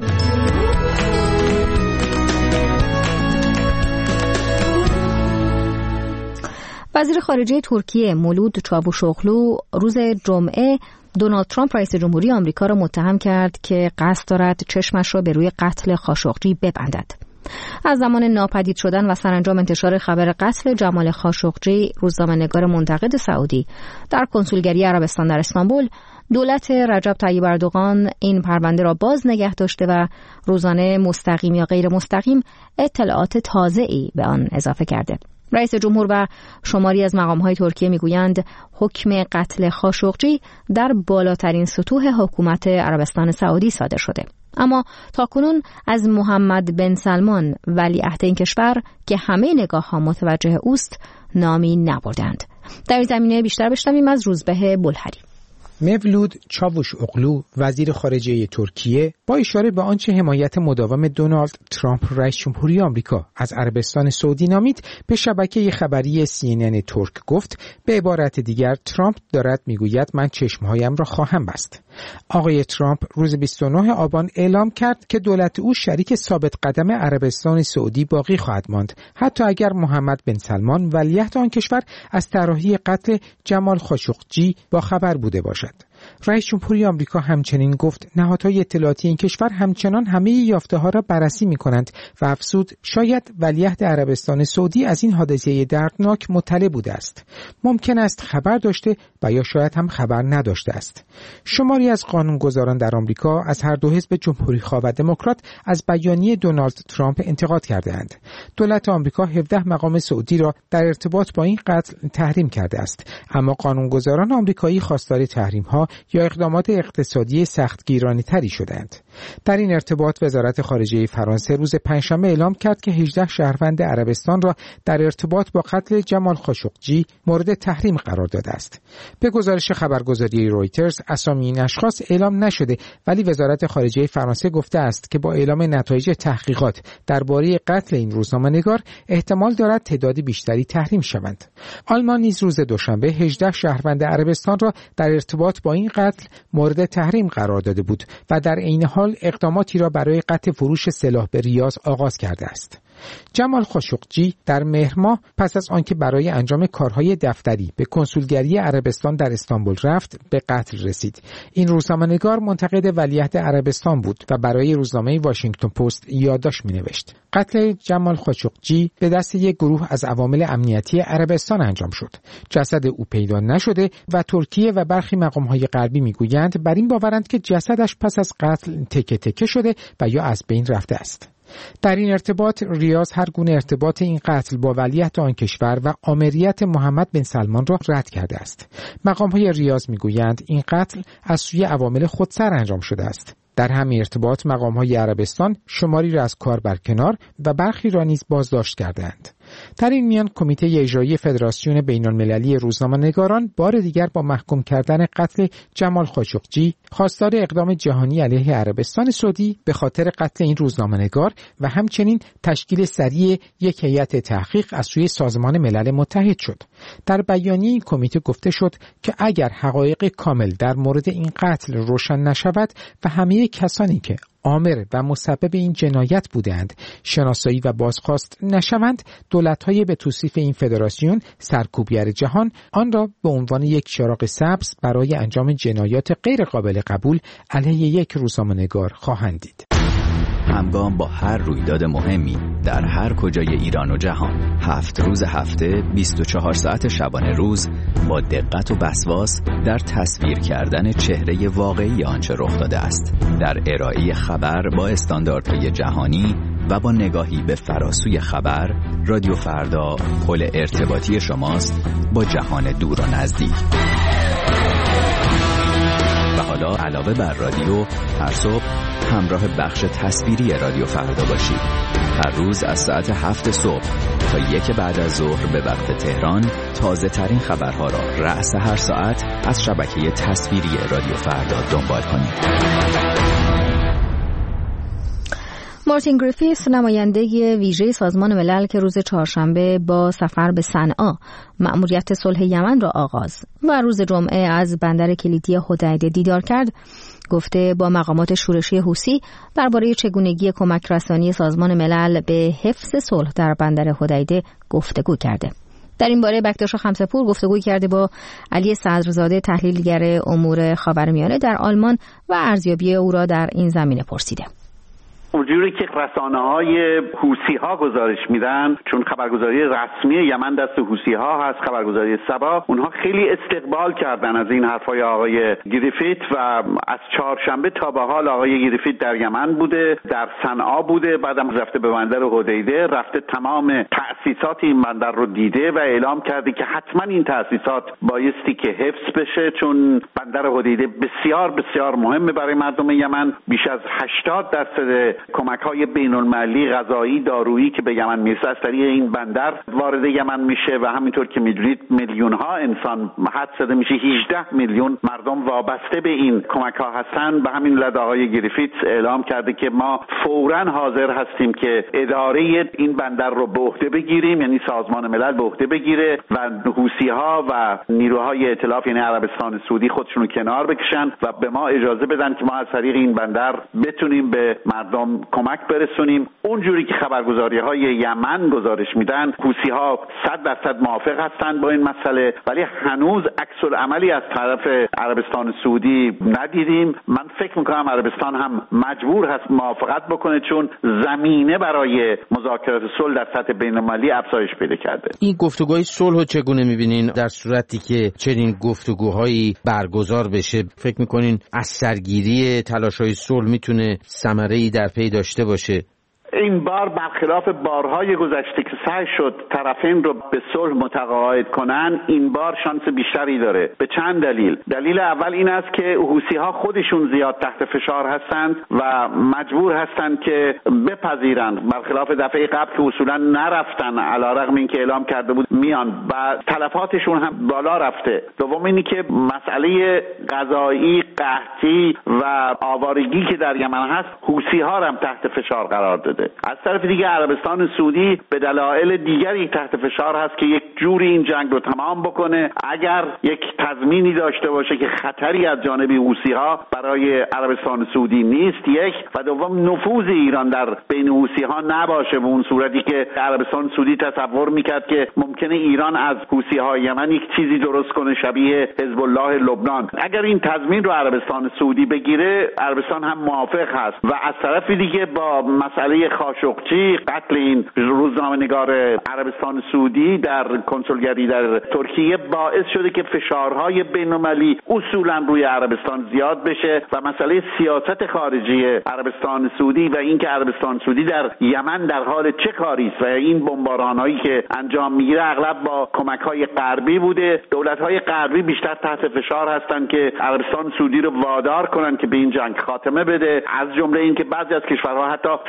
وزیر خارجه ترکیه مولود چاوشوغلو روز جمعه دونالد ترامپ رئیس جمهوری آمریکا را متهم کرد که قصد دارد چشمش را به روی قتل خاشقجی ببندد. از زمان ناپدید شدن و سرانجام انتشار خبر قتل جمال خاشقجی، روزنامه‌نگار منتقد سعودی در کنسولگری عربستان در استانبول، دولت رجب طیب اردوغان این پرونده را باز نگه داشته و روزانه مستقیم یا غیر مستقیم اطلاعات تازه‌ای به آن اضافه کرده. رئیس جمهور و شماری از مقام‌های ترکیه میگویند حکم قتل خاشقجی در بالاترین سطوح حکومت عربستان سعودی صادر شده. اما تاکنون از محمد بن سلمان ولیعهد این کشور که همه نگاه‌ها متوجه اوست نامی نبردند. در این زمینه بیشتر بشنویم از روزبه بلهری. مولود چاوشوغلو وزیر خارجه ترکیه با اشاره به آنچه حمایت مداوم دونالد ترامپ رئیس جمهوری آمریکا از عربستان سعودی نامید به شبکه خبری CNN ترک گفت، به عبارت دیگر ترامپ دارد میگوید من چشمهایم را خواهم بست. آقای ترامپ روز 29 آبان اعلام کرد که دولت او شریک ثابت قدم عربستان سعودی باقی خواهد ماند، حتی اگر محمد بن سلمان ولیعهد آن کشور از طراحی قتل جمال خاشقجی با خبر بوده باشد. رئیس جمهوری آمریکا همچنین گفت نهادهای اطلاعاتی این کشور همچنان همه یافته‌ها را بررسی می‌کنند و افزود شاید ولیعهد عربستان سعودی از این حادثه دردناک مطلع بوده است. ممکن است خبر داشته و یا شاید هم خبر نداشته است. شماری از قانونگذاران در آمریکا از هر دو حزب جمهوری‌خواه و دموکرات از بیانیه دونالد ترامپ انتقاد کرده‌اند. دولت آمریکا 17 مقام سعودی را در ارتباط با این قتل تحریم کرده است، اما قانونگذاران آمریکایی خواستار تحریم‌ها یا اقدامات اقتصادی سختگیرانه تری شدند. در این ارتباط وزارت خارجه فرانسه روز پنجشنبه اعلام کرد که 18 شهروند عربستان را در ارتباط با قتل جمال خاشقجی مورد تحریم قرار داده است. به گزارش خبرگزاری رویترز اسامی این اشخاص اعلام نشده، ولی وزارت خارجه فرانسه گفته است که با اعلام نتایج تحقیقات درباره قتل این روزنامه‌نگار احتمال دارد تعداد بیشتری تحریم شوند. آلمان نیز روز دوشنبه 18 شهروند عربستان را در ارتباط با این قتل مورد تحریم قرار داده بود و در عین حال اقداماتی را برای قطع فروش سلاح به ریاض آغاز کرده است. جمال خاشقجی در مهر ماه پس از آنکه برای انجام کارهای دفتری به کنسولگری عربستان در استانبول رفت به قتل رسید. این روزنامه‌نگار منتقد ولیعهد عربستان بود و برای روزنامه واشنگتن پست یادداشت می‌نوشت. قتل جمال خاشقجی به دست یک گروه از عوامل امنیتی عربستان انجام شد. جسد او پیدا نشده و ترکیه و برخی مقام‌های غربی می‌گویند بر این باورند که جسدش پس از قتل تکه تکه شده و یا از بین رفته است. در این ارتباط ریاض هر گونه ارتباط این قتل با ولیعهد آن کشور و آمریت محمد بن سلمان را رد کرده است. مقام‌های ریاض می‌گویند این قتل از سوی عوامل خودسر انجام شده است. در همین ارتباط مقام‌های عربستان شماری را از کار برکنار و برخی را نیز بازداشت کردند. در این میان کمیته اجرایی فدراسیون بین‌المللی روزنامه‌نگاران بار دیگر با محکوم کردن قتل جمال خاشقجی خواستار اقدام جهانی علیه عربستان سعودی به خاطر قتل این روزنامه‌نگار و همچنین تشکیل سریع یک هیئت تحقیق از سوی سازمان ملل متحد شد. در بیانیه این کمیته گفته شد که اگر حقایق کامل در مورد این قتل روشن نشود و همه کسانی که عامل و مسبب این جنایت بودند شناسایی و بازخواست نشوند، دولت‌های به توصیف این فدراسیون سرکوبگر جهان آن را به عنوان یک چراغ سبز برای انجام جنایات غیر قابل قبول علیه یک روزنامه‌نگار خواهند دید. همگام با هر رویداد مهمی در هر کجای ایران و جهان، 7 روز هفته 24 ساعت شبانه روز با دقت و وسواس در تصویر کردن چهره واقعی آنچه رخ داده است، در ارائه خبر با استانداردهای جهانی و با نگاهی به فراسوی خبر، رادیو فردا پل ارتباطی شماست با جهان دور و نزدیک. و حالا علاوه بر رادیو، هر صبح همراه بخش تصویری رادیو فردا باشید. هر روز از ساعت 7 صبح تا 1 بعد از ظهر به وقت تهران تازه ترین خبرها را رأس هر ساعت از شبکه تصویری رادیو فردا دنبال کنید. مارتین گریفیث، نماینده ویژه سازمان ملل که روز چهارشنبه با سفر به صنعا مأموریت صلح یمن را آغاز و روز جمعه از بندر کلیدی حدیده دیدار کرد، گفته با مقامات شورشی حوثی درباره چگونگی کمک رسانی سازمان ملل به حفظ صلح در بندر حدیده گفتگو کرده. در این باره بکتاش خمسه‌پور گفتگو کرده با علی صدرزاده، تحلیلگر امور خاورمیانه در آلمان و ارزیابی او را در این زمینه پرسیده. اونجوری که رسانه‌های حوثی‌ها گزارش میدن، چون خبرگزاری رسمی یمن دست حوثی‌ها هست، خبرگزاری سبا، اونها خیلی استقبال کردن از این حرفای آقای گریفیت و از چهارشنبه تا به حال آقای گریفیت در یمن بوده، در صنعا بوده، بعدم رفته به بندر حدیده، رفته تمام تأسیسات این بندر رو دیده و اعلام کرده که حتما این تأسیسات بایستی که حفظ بشه، چون بندر حدیده بسیار بسیار مهمه برای مردم یمن. بیش از 80% کمک‌های بین‌المللی غذایی، دارویی که به یمن میرسه از طریق این بندر وارد یمن میشه و همینطور که میدونید میلیون‌ها انسان حد زده میشه 18 میلیون مردم وابسته به این کمک‌ها هستن. به همین علت آقای گریفیت اعلام کرده که ما فوراً حاضر هستیم که اداره این بندر رو به عهده بگیریم، یعنی سازمان ملل به عهده بگیره و حوثی‌ها و نیروهای ائتلاف یعنی عربستان سعودی خودشونو کنار بکشن و به ما اجازه بدن که ما از طریق این بندر بتونیم به مردم کمک برسونیم. اونجوری که خبرگزاری‌های یمن گزارش میدن، حوثی‌ها 100% موافق هستند با این مسئله، ولی هنوز عکس‌العملی از طرف عربستان سعودی ندیدیم. من فکر می‌کنم عربستان هم مجبور هست موافقت بکنه، چون زمینه برای مذاکرات صلح در سطح بین‌المللی افزایش پیدا کرده. این گفتگوهای صلح رو چگونه می‌بینین در صورتی که چنین گفتگوهایی برگزار بشه؟ فکر می‌کنین از سرگیری تلاش‌های صلح میتونه ثمره‌ای در پی داشته باشه؟ این بار برخلاف بارهای گذشته که سعی شد طرفین رو به صلح متقاعد کنن، این بار شانس بیشتری داره به چند دلیل. دلیل اول این است که حوثی‌ها خودشون زیاد تحت فشار هستند و مجبور هستند که بپذیرند، برخلاف دفعه قبل که اصولا نرفتن علیرغم اینکه اعلام کرده بود میان و تلفاتشون هم بالا رفته. دوم اینی که مسئله غذایی، قحطی و آوارگی که در یمن هست، حوثی‌ها هم تحت فشار قرار داده. از طرف دیگه عربستان سعودی به دلایل دیگری تحت فشار هست که یک جوری این جنگ رو تمام بکنه. اگر یک تضمینی داشته باشه که خطری از جانب حوثی‌ها برای عربستان سعودی نیست، یک، و دوم نفوذ ایران در بین حوثی‌ها نباشه به اون صورتی که عربستان سعودی تصور میکرد که ممکنه ایران از حوثی‌های یمن یک چیزی درست کنه شبیه حزب الله لبنان. اگر این تضمین رو عربستان سعودی بگیره، عربستان هم موافق هست و از طرف دیگه با مسئله خاشقجی، قتل این روزنامه‌نگار عربستان سعودی در کنسولگری در ترکیه باعث شده که فشارهای بین‌المللی اصولا روی عربستان زیاد بشه و مسئله سیاست خارجی عربستان سعودی و اینکه عربستان سعودی در یمن در حال چه کاری است و این بمباران‌هایی که انجام میگیره اغلب با کمک‌های غربی بوده. دولت‌های غربی بیشتر تحت فشار هستند که عربستان سعودی رو وادار کنن که به این جنگ خاتمه بده، از جمله اینکه بعضی از کشورها حتی صدور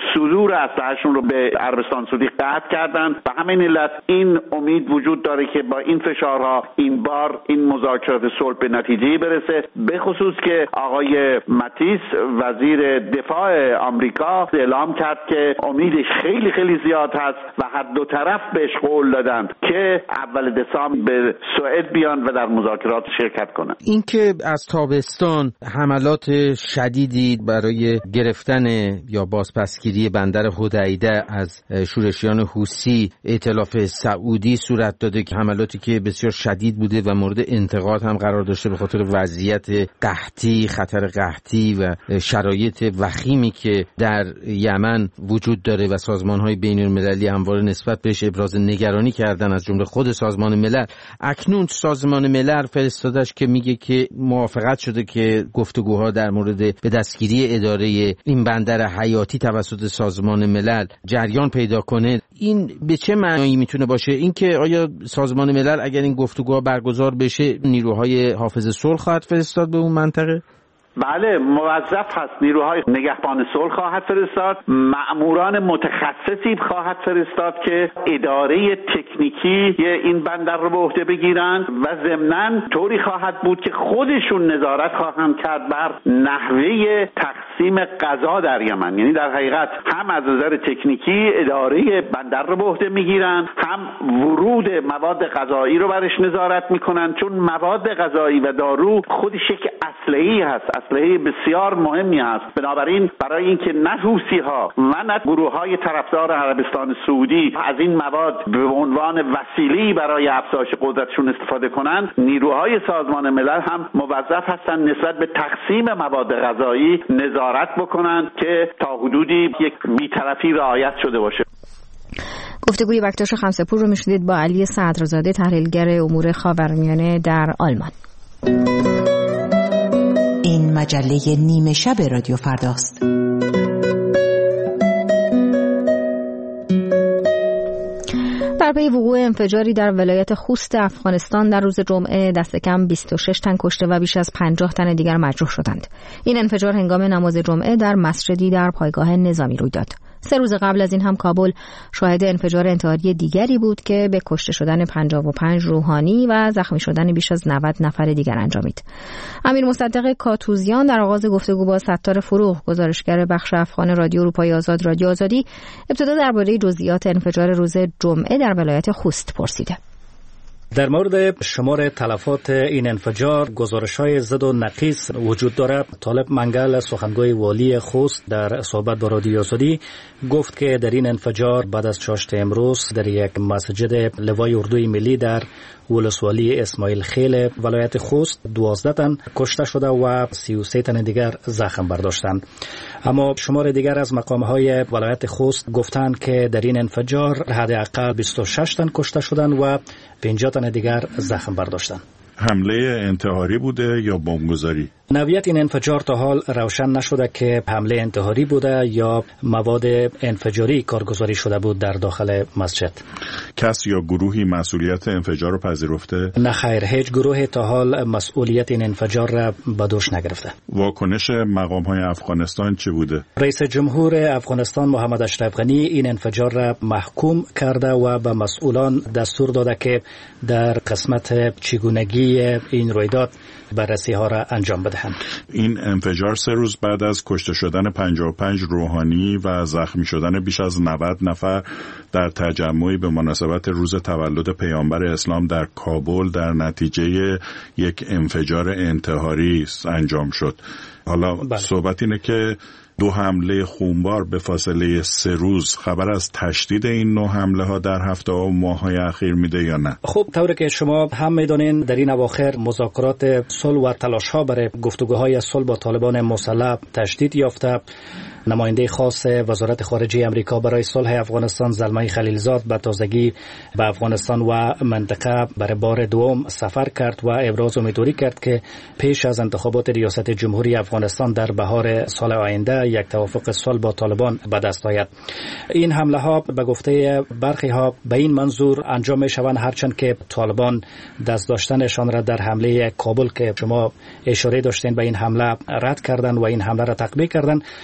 مرور اسلحه‌شون رو به عربستان سعودی قطع کردن. به همین علت این امید وجود داره که با این فشارها این بار این مذاکرات صلح به نتیجه برسه، به خصوص که آقای ماتیس وزیر دفاع آمریکا اعلام کرد که امیدش خیلی خیلی زیاد هست و هر دو طرف بهش قول دادن که اول دسامبر به سوئد بیان و در مذاکرات شرکت کنن. اینکه از تابستان حملات شدیدی برای گرفتن یا بازپسگیری بندر حدیده از شورشیان حوثی ائتلاف سعودی صورت داده که حملاتی که بسیار شدید بوده و مورد انتقاد هم قرار داشته به خاطر وضعیت قحطی، خطر قحطی و شرایط وخیمی که در یمن وجود داره و سازمان‌های بین‌المللی همواره نسبت بهش ابراز نگرانی کردن، از جمله خود سازمان ملل. اکنون سازمان ملل فرستادش که میگه که موافقت شده که گفتگوها در مورد به دستگیری اداره این بندر حیاتی توسط سازمان ملل جریان پیدا کنه. این به چه معنایی میتونه باشه؟ اینکه آیا سازمان ملل اگر این گفتگوها برگزار بشه نیروهای حافظ صلح خواهد فرستاد به اون منطقه؟ بله، موظف هست. نیروهای نگهبان صلح خواهد فرستاد، مأموران متخصصی خواهد فرستاد که اداره تکنیکی این بندر رو به عهده بگیرن و ضمناً طوری خواهد بود که خودشون نظارت خواهند کرد بر نحوه تقسیم غذا در یمن. یعنی در حقیقت هم از نظر تکنیکی اداره بندر رو به عهده میگیرن، هم ورود مواد غذایی رو برش نظارت میکنن، چون مواد غذایی و دارو خودش یک اسلحه‌ای هست، اسلحه بسیار مهمی است. بنابراین برای اینکه نه حوثی‌ها و نه گروه‌های طرفدار عربستان سعودی از این مواد به عنوان وسیله‌ای برای افزایش قدرتشون استفاده کنند، نیروهای سازمان ملل هم موظف هستند نسبت به تقسیم مواد غذایی نظارت بکنند که تا حدودی یک بی‌طرفی رعایت شده باشه. گفتگوی بکتاش خمسه‌پور رو میشنید با علی صدرزاده، تحلیلگر امور خاورمیانه در آلمان. این مجله نیمه شب رادیو فرداست. در پی وقوع انفجاری در ولایت خوست افغانستان در روز جمعه دست کم 26 تن کشته و بیش از 50 تن دیگر مجروح شدند. این انفجار هنگام نماز جمعه در مسجدی در پایگاه نظامی روی داد. 3 روز قبل از این هم کابل شاهد انفجار انتحاری دیگری بود که به کشته شدن 55 روحانی و زخمی شدن بیش از 90 نفر دیگر انجامید. امیر مصدق کاتوزیان در آغاز گفتگو با ستار فروغ، گزارشگر بخش افغان رادیو اروپای آزاد رادیو آزادی، ابتدا درباره جزئیات انفجار روز جمعه در ولایت خوست پرسیده. در مورد شمار تلفات این انفجار گزارش‌های ضد و نقیص وجود دارد. طالب منگل، سخنگوی والی خوست، در صحبت با رادیو آزادی گفت که در این انفجار بعد از چاشت امروز در یک مسجد لوای اردوی ملی در ولسوالی اسماعیل خیل ولایت خوست 12 تن کشته شده و 33 تن دیگر زخم برداشتند. اما شمار دیگر از مقام‌های ولایت خوست گفتند که در این انفجار حداقل 26 تن کشته شدند و 50 تن دیگر زخم برداشتند. حمله انتحاری بوده یا بمبگذاری؟ نوعیت این انفجار تا حال روشن نشده که حمله انتحاری بوده یا مواد انفجاری کارگزاری شده بود در داخل مسجد. کس یا گروهی مسئولیت انفجار رو پذیرفته؟ نه خیر، هیچ گروهی تا حال مسئولیت این انفجار را به دوش نگرفته. واکنش مقام‌های افغانستان چه بوده؟ رئیس جمهور افغانستان محمد اشرف غنی این انفجار را محکوم کرده و به مسئولان دستور داده که در قسمت چگونگی این رویداد بررسی ها را انجام بدهند. این انفجار 3 روز بعد از کشته شدن 55 روحانی و زخمی شدن بیش از 90 نفر در تجمعی به مناسبت روز تولد پیامبر اسلام در کابل در نتیجه یک انفجار انتحاری انجام شد. حالا صحبت اینه که 2 حمله خونبار به فاصله 3 روز خبر از تشدید این نوع حمله ها در هفته و ماه‌های اخیر میده یا نه؟ خب طوری که شما هم میدونین در این اواخر مذاکرات صلح و تلاش ها برای گفتگوهای صلح با طالبان مسلح تشدید یافته. نماینده خاص وزارت خارجه امریکا برای صلح افغانستان زلمه خلیلزاد به تازگی به افغانستان و منطقه برای بار دوم سفر کرد و ابراز امیدواری کرد که پیش از انتخابات ریاست جمهوری افغانستان در بهار سال آینده یک توافق صلح با طالبان به دست آید. این حمله ها به گفته برخی ها به این منظور انجام می شوند هرچند که طالبان دست داشتنشان را در حمله کابل که شما اشاره داشتین به این حمله رد کردن و این حمله را تقبیح کردن، اما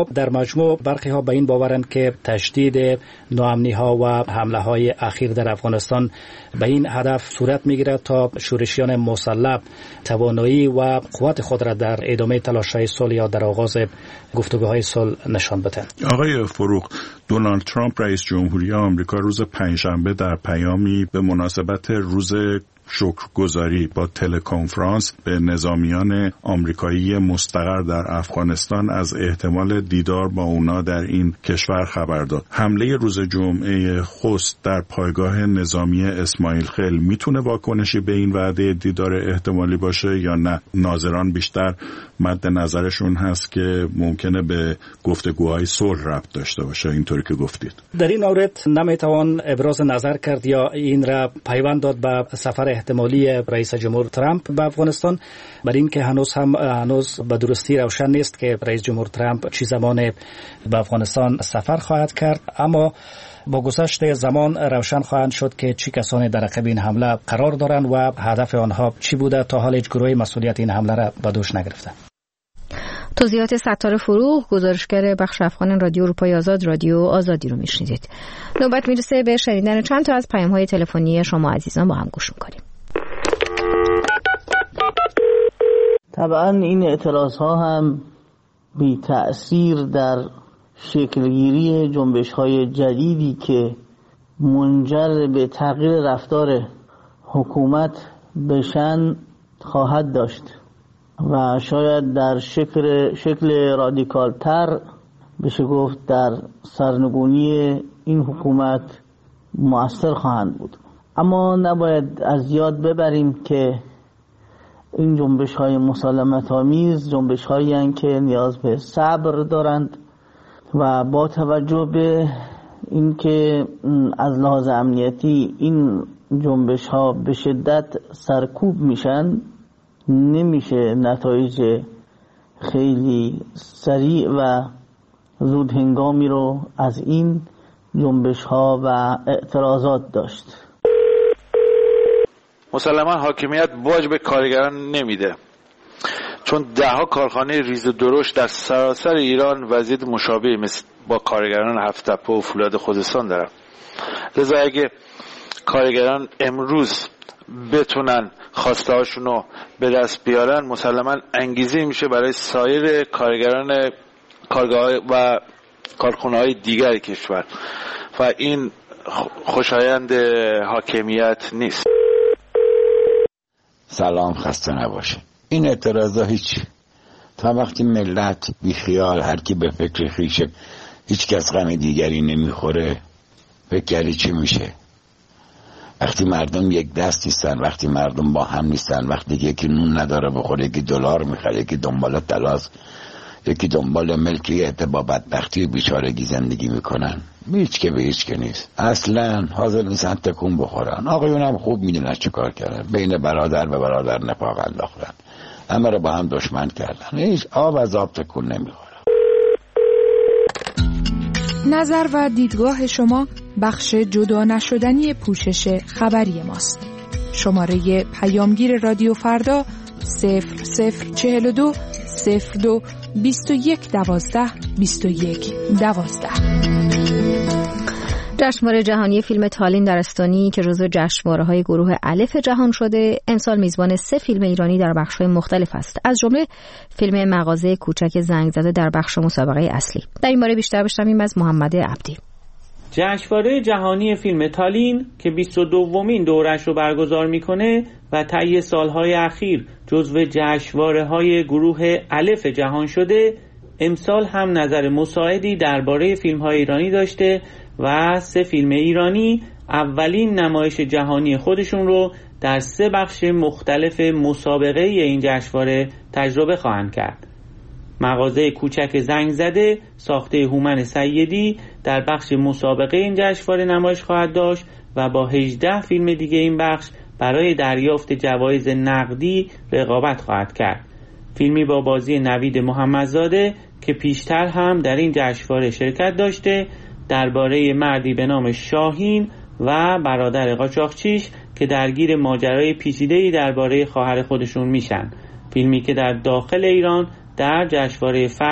اما در مجموع برخی ها به این باورند که تشدید ناامنی ها و حمله های اخیر در افغانستان به این هدف صورت میگیرد تا شورشیان مسلح توانایی و قوت خود را در ادامه تلاش‌های صلح یا در آغاز گفتگوهای صلح نشان بدهند. آقای فروغ، دونالد ترامپ رئیس جمهوری آمریکا روز پنجشنبه در پیامی به مناسبت روز شکرگزاری با تلکنفرانس به نظامیان آمریکایی مستقر در افغانستان از احتمال دیدار با اونا در این کشور خبر داد. حمله روز جمعه خست در پایگاه نظامی اسماعیل خیل میتونه واکنشی به این وعده دیدار احتمالی باشه یا نه؟ ناظران بیشتر مد نظرشون هست که ممکنه به گفتگوهای صلح ربط داشته باشه، اینطوری که گفتید. در این مورد نمیتوان ابراز نظر کرد یا این را پیوند داد به سفر احتمالی رئیس جمهور ترامپ به افغانستان، برای اینکه هنوز به درستی روشن نیست که رئیس جمهور ترامپ چه زمان به افغانستان سفر خواهد کرد، اما با گذشت زمان روشن خواهند شد که چه کسانی در عقب این حمله قرار دارند و هدف آنها چی بوده. تا حال هیچ گروهی مسئولیت این حمله را به دوش نگرفته. توضیحات ستار فروغ، گزارشگر بخش افغان رادیو اروپای آزاد، رادیو آزادی رو میشنیدید. نوبت میرسه به شنیدن چند تا از پیام‌های تلفنی شما عزیزان، با هم گوش می‌کنیم. طبعا این اعتراض‌ها هم بی تأثیر در شکلگیری جنبش‌های جدیدی که منجر به تغییر رفتار حکومت بشن خواهد داشت و شاید در شکل رادیکالتر بشه گفت در سرنگونی این حکومت مؤثر خواهند بود. اما نباید از یاد ببریم که این جنبش‌های مسالمت‌آمیز جنبش‌هایی هستند که نیاز به صبر دارند و با توجه به اینکه از لحاظ امنیتی این جنبش‌ها به شدت سرکوب میشن، نمیشه نتایج خیلی سریع و زود هنگامی رو از این جنبش‌ها و اعتراضات داشت. مسلماً حاکمیت باج به کارگران نمیده، چون دهها کارخانه ریز و درشت در سراسر ایران وضعیت مشابهی مثل با کارگران هفت‌تپه و فولاد خوزستان دارن. لذا اگه کارگران امروز بتونن خواسته هاشون رو به دست بیارن، مسلماً انگیزه میشه برای سایر کارگران کارگاه و کارخانه های دیگر کشور و این خوشایند حاکمیت نیست. سلام، خسته نباشه. این اعتراضا تا وقتی ملت بیخیال، هر کی به فکر خیشه، هیچ کس غم دیگری نمیخوره، فکر کردی چی میشه؟ وقتی مردم یک دست نیستن، وقتی مردم با هم نیستن، وقتی یکی نون نداره بخوره، یکی دلار میخره، یکی دنبال طلاست، یکی دنبال ملکیت، با بدبختی و بیچارگی زندگی میکنن، هیچ که به هیچ که نیست. اصلا حاضر نیستن تکون بخورن. آقایون هم خوب میدونن چه کار کردن، بین برادر و برادر نفاق انداختن، همه رو با هم دشمن کردن، هیچ آب از آب تکون نمیخوره. نظر و دیدگاه شما بخش جدا نشدنی پوشش خبری ماست. شماره پیامگیر رادیو فردا 0042 02 21 12 21 12. جشنواره جهانی فیلم تالین در استونی که جزو جشنواره‌های گروه الف جهان شده، امسال میزبان 3 فیلم ایرانی در بخش‌های مختلف است، از جمله فیلم مغازه کوچک زنگ زده در بخش مسابقه اصلی. در این باره بیشتر بشنویم از محمد عبدی. جشنواره جهانی فیلم تالین که 22مین دورش رو برگزار میکنه و طی سالهای اخیر جزو جشنواره‌های گروه الف جهان شده، امسال هم نظر مساعدی درباره فیلم‌های ایرانی داشته و 3 فیلم ایرانی اولین نمایش جهانی خودشون رو در 3 بخش مختلف مسابقه این جشنواره تجربه خواهند کرد. مغازه کوچک زنگ زده ساخته هومن سیدی در بخش مسابقه این جشنواره نمایش خواهد داشت و با 18 فیلم دیگه این بخش برای دریافت جوایز نقدی رقابت خواهد کرد. فیلمی با بازی نوید محمدزاده که پیشتر هم در این جشنواره شرکت داشته، درباره مردی به نام شاهین و برادر قاچاقچیش که درگیر ماجرای پیچیده‌ای درباره خواهر خودشون میشن. فیلمی که در داخل ایران در جشنواره فجر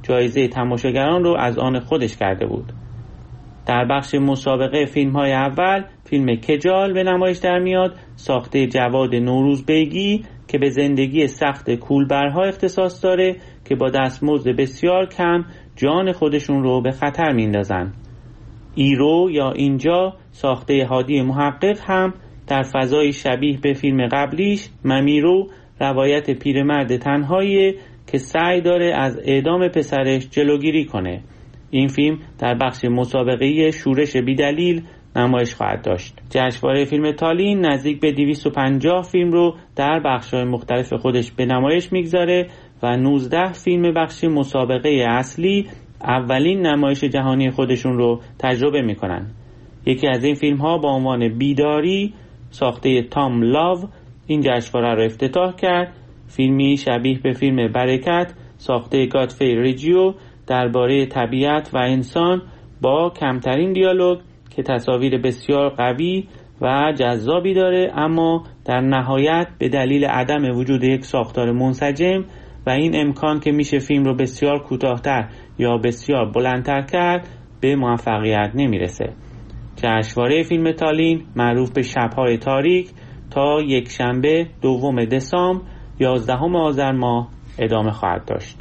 جایزه تماشاگران رو از آن خودش کرده بود. در بخش مسابقه فیلم‌های اول فیلم کجال به نمایش در میاد، ساخته جواد نوروزبیگی که به زندگی سخت کولبرها اختصاص داره که با دستمزد بسیار کم جان خودشون رو به خطر میندازن. ایرو یا اینجا ساخته هادی محقق هم در فضای شبیه به فیلم قبلیش ممیرو روایت پیرمرد تنهایی که سعی داره از اعدام پسرش جلوگیری کنه. این فیلم در بخش مسابقه شورش بیدلیل نمایش خواهد داشت. جشنواره فیلم تالین نزدیک به 250 فیلم رو در بخش‌های مختلف خودش به نمایش میگذاره و 19 فیلم بخش مسابقه اصلی اولین نمایش جهانی خودشون رو تجربه میکنن. یکی از این فیلم ها با عنوان بیداری ساخته تام لاو این جشنواره رو افتتاح کرد. فیلمی شبیه به فیلم برکت ساخته گادفری ریجیو درباره طبیعت و انسان با کمترین دیالوگ که تصاویر بسیار قوی و جذابی داره، اما در نهایت به دلیل عدم وجود یک ساختار منسجم و این امکان که میشه فیلم رو بسیار کوتاه‌تر یا بسیار بلندتر کرد به موفقیت نمیرسه. جشنواره فیلم تالین معروف به شب‌های تاریک تا یک شنبه 2 دسامبر 11 آذر ماه ادامه خواهد داشت.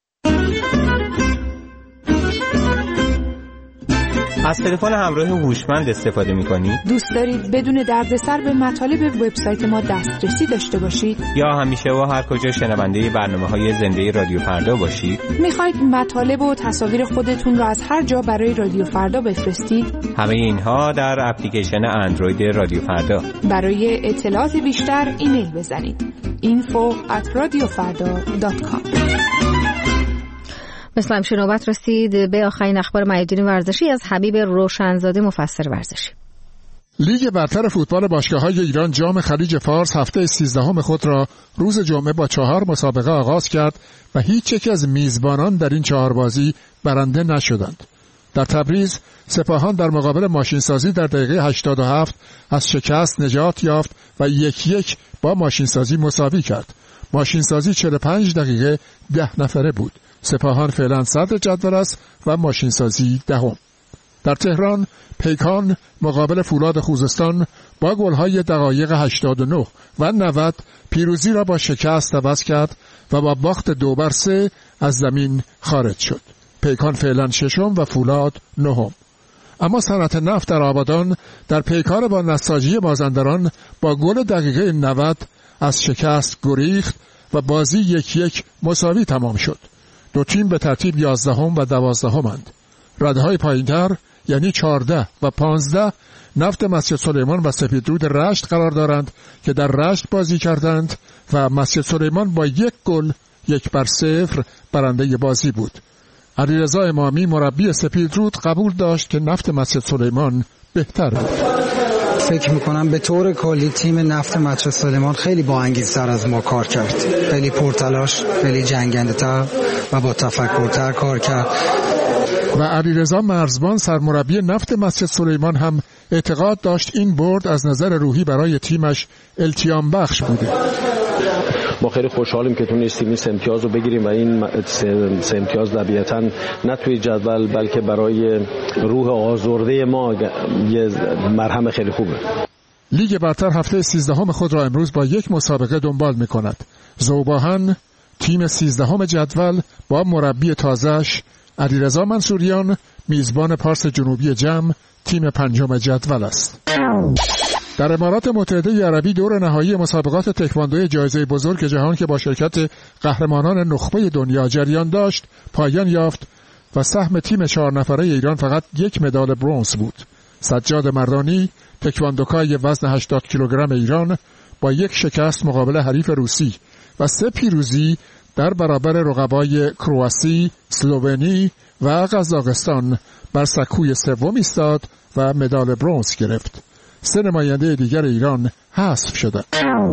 از تلفن همراه هوشمند استفاده می‌کنید؟ دوست دارید بدون دردسر به مطالب وبسایت ما دسترسی داشته باشید؟ یا همیشه و هر کجا شنونده برنامه‌های زنده رادیو فردا باشید؟ می‌خواید مطالب و تصاویر خودتون رو از هر جا برای رادیو فردا بفرستید؟ همه اینها در اپلیکیشن اندروید رادیو فردا. برای اطلاعات بیشتر ایمیل بزنید info@radiofarda.com. مثل همیشه نوبت رسید به آخرین اخبار میدانی ورزشی از حبیب روشنزاده مفسر ورزشی. لیگ برتر فوتبال باشگاه‌های ایران جام خلیج فارس هفته 13 خود را روز جمعه با 4 مسابقه آغاز کرد و هیچ یک از میزبانان در این 4 بازی برنده نشدند. در تبریز سپاهان در مقابل ماشینسازی در دقیقه 87 از شکست نجات یافت و 1-1 با ماشینسازی مساوی کرد. ماشینسازی 45 دقیقه 10 نفره بود. سپاهان فعلا صدر جدول است و ماشینسازی 10ام. در تهران پیکان مقابل فولاد خوزستان با گل‌های دقایق 89 و 90 پیروزی را با شکست عوض کرد و با باخت 2-3 از زمین خارج شد. پیکان فعلا 6م و فولاد 9م. اما صنعت نفت در آبادان در پیکار با نساجی مازندران با گل دقیقه 90 از شکست گریخت و بازی 1-1 مساوی تمام شد. دو تیم به ترتیب 11م و 12م‌اند. رده‌های پایین‌تر یعنی 14 و 15 نفت مسجد سلیمان و سپیدرود رشت قرار دارند که در رشت بازی کردند و مسجد سلیمان با 1 گل 1-0 برنده بازی بود. علیرضا امامی مربی سپیدرود قبول داشت که نفت مسجد سلیمان بهتر بود. فکر میکنم به طور کلی تیم نفت مسجد سلیمان خیلی با انگیزتر از ما کار کرد، خیلی پرتلاش، خیلی جنگنده تر و با تفکرتر کار کرد. و علیرضا مرزبان سرمربی نفت مسجد سلیمان هم اعتقاد داشت این برد از نظر روحی برای تیمش التیام بخش بوده. ما خیلی خوشحالیم که تونستیم این 3 امتیاز رو بگیریم و این 3 امتیاز طبیعتاً نه توی جدول بلکه برای روح آزرده ما یه مرهم خیلی خوبه. لیگ برتر هفته 13 خود را امروز با 1 مسابقه دنبال می‌کند. ذوباهن تیم 13 جدول با مربی تازه‌اش علیرضا منصوریان میزبان پارس جنوبی جم تیم 5 جدول است. در امارات متحده عربی دور نهایی مسابقات تکواندو جایزه بزرگ جهان که با شرکت قهرمانان نخبه دنیا جریان داشت پایان یافت و سهم تیم 4 نفره ایران فقط 1 مدال برنز بود. سجاد مردانی تکواندوکای وزن 80 کیلوگرم ایران با 1 شکست مقابل حریف روسی و 3 پیروزی در برابر رقبای کرواسی، اسلوونی و قزاقستان بر سکوی 3 ایستاد و مدال برنز گرفت. 3 نماینده دیگر ایران حذف شدند.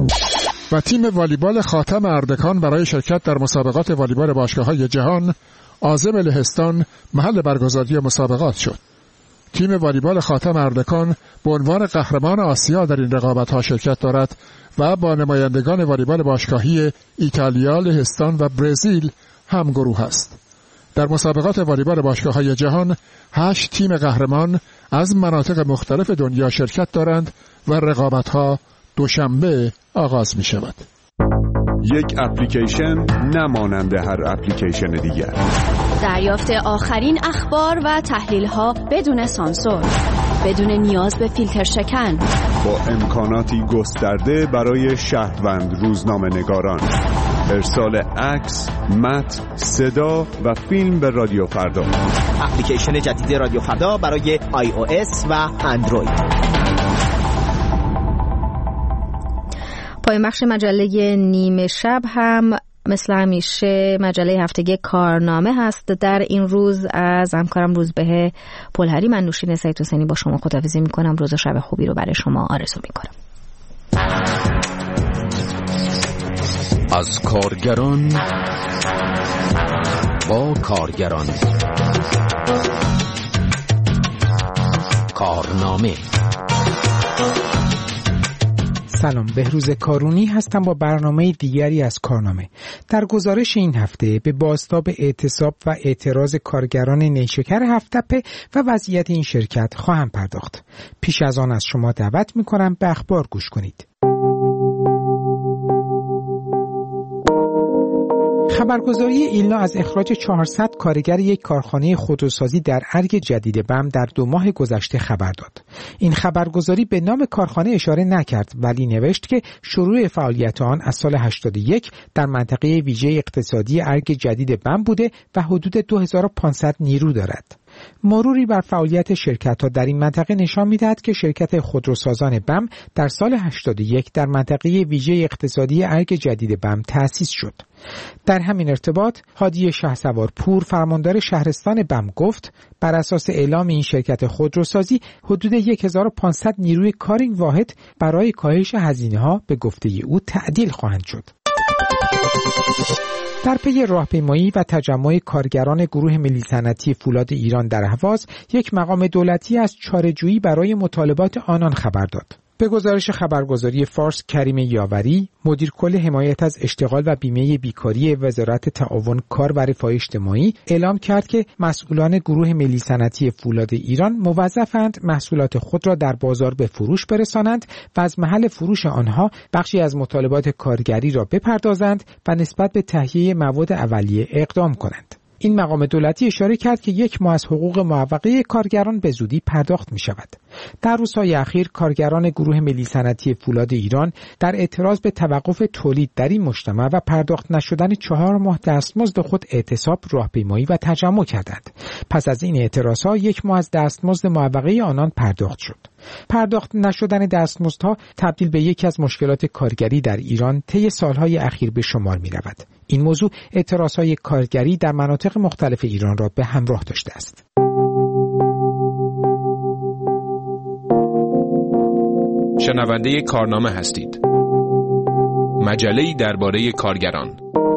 و تیم والیبال خاتم اردکان برای شرکت در مسابقات والیبال باشگاه‌های جهان عازم لهستان محل برگزاری مسابقات شد. تیم والیبال خاتم اردکان به عنوان قهرمان آسیا در این رقابت‌ها شرکت دارد و با نمایندگان والیبال باشگاهی ایتالیا، لهستان و برزیل هم گروه است. در مسابقات والیبال باشگاه‌های جهان 8 تیم قهرمان از مناطق مختلف دنیا شرکت دارند و رقابت‌ها دوشنبه آغاز می‌شود. یک اپلیکیشن نمانند هر اپلیکیشن دیگر. دریافت آخرین اخبار و تحلیل‌ها بدون سانسور، بدون نیاز به فیلتر شکن، با امکاناتی گسترده برای شهروند روزنامه‌نگاران. ارسال عکس، متن، صدا و فیلم به رادیو فردا. اپلیکیشن جدید رادیو فردا برای iOS و اندروید. پایان بخش مجله نیمه شب هم مثل همیشه مجله هفتگی کارنامه هست. در این روز از همکارم روزبه پلهری من نوشین سید حسینی با شما خداحافظی میکنم. روز و شب خوبی رو برای شما آرزو میکنم. از کارگران با کارگران، کارنامه. سلام، بهروز کارونی هستم با برنامه دیگری از کارنامه. در گزارش این هفته به بازتاب اعتصاب و اعتراض کارگران نیشکر هفت‌تپه و وضعیت این شرکت خواهم پرداخت. پیش از آن از شما دعوت می‌کنم به اخبار گوش کنید. خبرگزاری ایلنا از اخراج 400 کارگر یک کارخانه خودروسازی در ارگ جدید بم در 2 ماه گذشته خبر داد. این خبرگزاری به نام کارخانه اشاره نکرد ولی نوشت که شروع فعالیت آن از سال 81 در منطقه ویژه اقتصادی ارگ جدید بم بوده و حدود 2500 نیرو دارد. مروری بر فعالیت شرکت‌ها در این منطقه نشان می‌دهد که شرکت خودروسازان بم در سال 81 در منطقه ویژه اقتصادی ارگ جدید بم تأسیس شد. در همین ارتباط هادی شهسوارپور فرماندار شهرستان بم گفت بر اساس اعلام این شرکت خودروسازی حدود 1500 نیروی کار واحد برای کاهش هزینه‌ها به گفته او تعدیل خواهند شد. در پی راهپیمایی و تجمع کارگران گروه ملی صنعتی فولاد ایران در اهواز، یک مقام دولتی از چاره‌جویی برای مطالبات آنان خبر داد. به گزارش خبرگزاری فارس، کریم یاوری، مدیر کل حمایت از اشتغال و بیمه بیکاری وزارت تعاون کار و رفاه اجتماعی اعلام کرد که مسئولان گروه ملی صنعتی فولاد ایران موظفند محصولات خود را در بازار به فروش برسانند و از محل فروش آنها بخشی از مطالبات کارگری را بپردازند و نسبت به تهیه مواد اولیه اقدام کنند. این مقام دولتی اشاره کرد که 1 ماه از حقوق معوقه کارگران به زودی پرداخت می شود. در روزهای اخیر کارگران گروه ملی صنعتی فولاد ایران در اعتراض به توقف تولید در این مجتمع و پرداخت نشدن 4 ماه دستمزد خود اعتصاب، راهپیمایی و تجمع کردند. پس از این اعتراضها 1 ماه از دستمزد معوقه آنان پرداخت شد. پرداخت نشدن دستمزدها تبدیل به یکی از مشکلات کارگری در ایران طی سالهای اخیر به شمار می رود. این موضوع اعتراضهای کارگری در مناطق مختلف ایران را به همراه داشته است. شنونده کارنامه هستید. مجله‌ای درباره کارگران.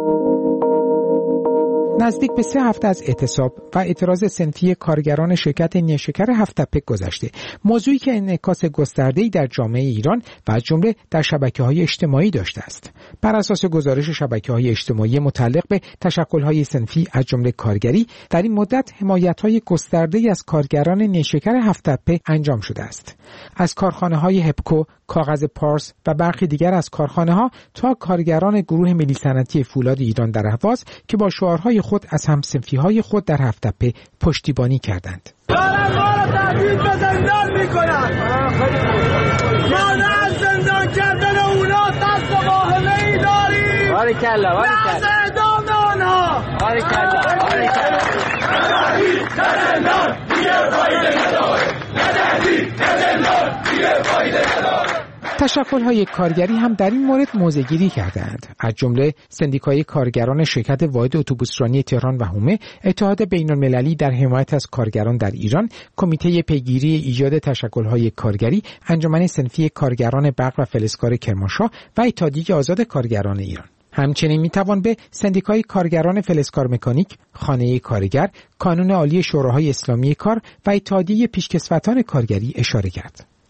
نزدیک به 3 هفته از اعتصاب و اعتراض صنفی کارگران شرکت نیشکر هفت‌تپه گذشته، موضوعی که انعکاس گسترده‌ای در جامعه ایران و از جمله در شبکه‌های اجتماعی داشته است. بر اساس گزارش شبکه‌های اجتماعی متعلق به تشکل‌های صنفی از جمله کارگری، در این مدت حمایت‌های گسترده‌ای از کارگران نیشکر هفت‌تپه انجام شده است. از کارخانه‌های هپکو، کاغذ پارس و برخی دیگر از کارخانه‌ها تا کارگران گروه ملی صنعتی فولاد ایران در اهواز که با شعارهای خود از همصنفی‌های خود در هفت‌تپه پشتیبانی کردند. دارن ما را تهدید به زندان می‌کنند. ما از زندان کردن اونا دست و واهمه‌ای داریم. باریکلا باریکلا. اعدام آنها. باریکلا باریکلا. زندان دیگه فایده نداره. زندان دیگه فایده نداره. تشکل‌های کارگری هم در این مورد موضع‌گیری کردند. از جمله سندیکای کارگران شرکت واحد اتوبوسرانی تهران و حومه، اتحاد بین‌المللی در حمایت از کارگران در ایران، کمیته پیگیری ایجاد تشکل‌های کارگری، انجمن صنفی کارگران برق و فلزکار کرمانشاه و اتحادیه آزاد کارگران ایران. همچنین میتوان به سندیکای کارگران فلزکار مکانیک، خانه کارگر، کانون عالی شوراهای اسلامی کار و اتحادیه پیشکسوتان کارگری اشاره کرد.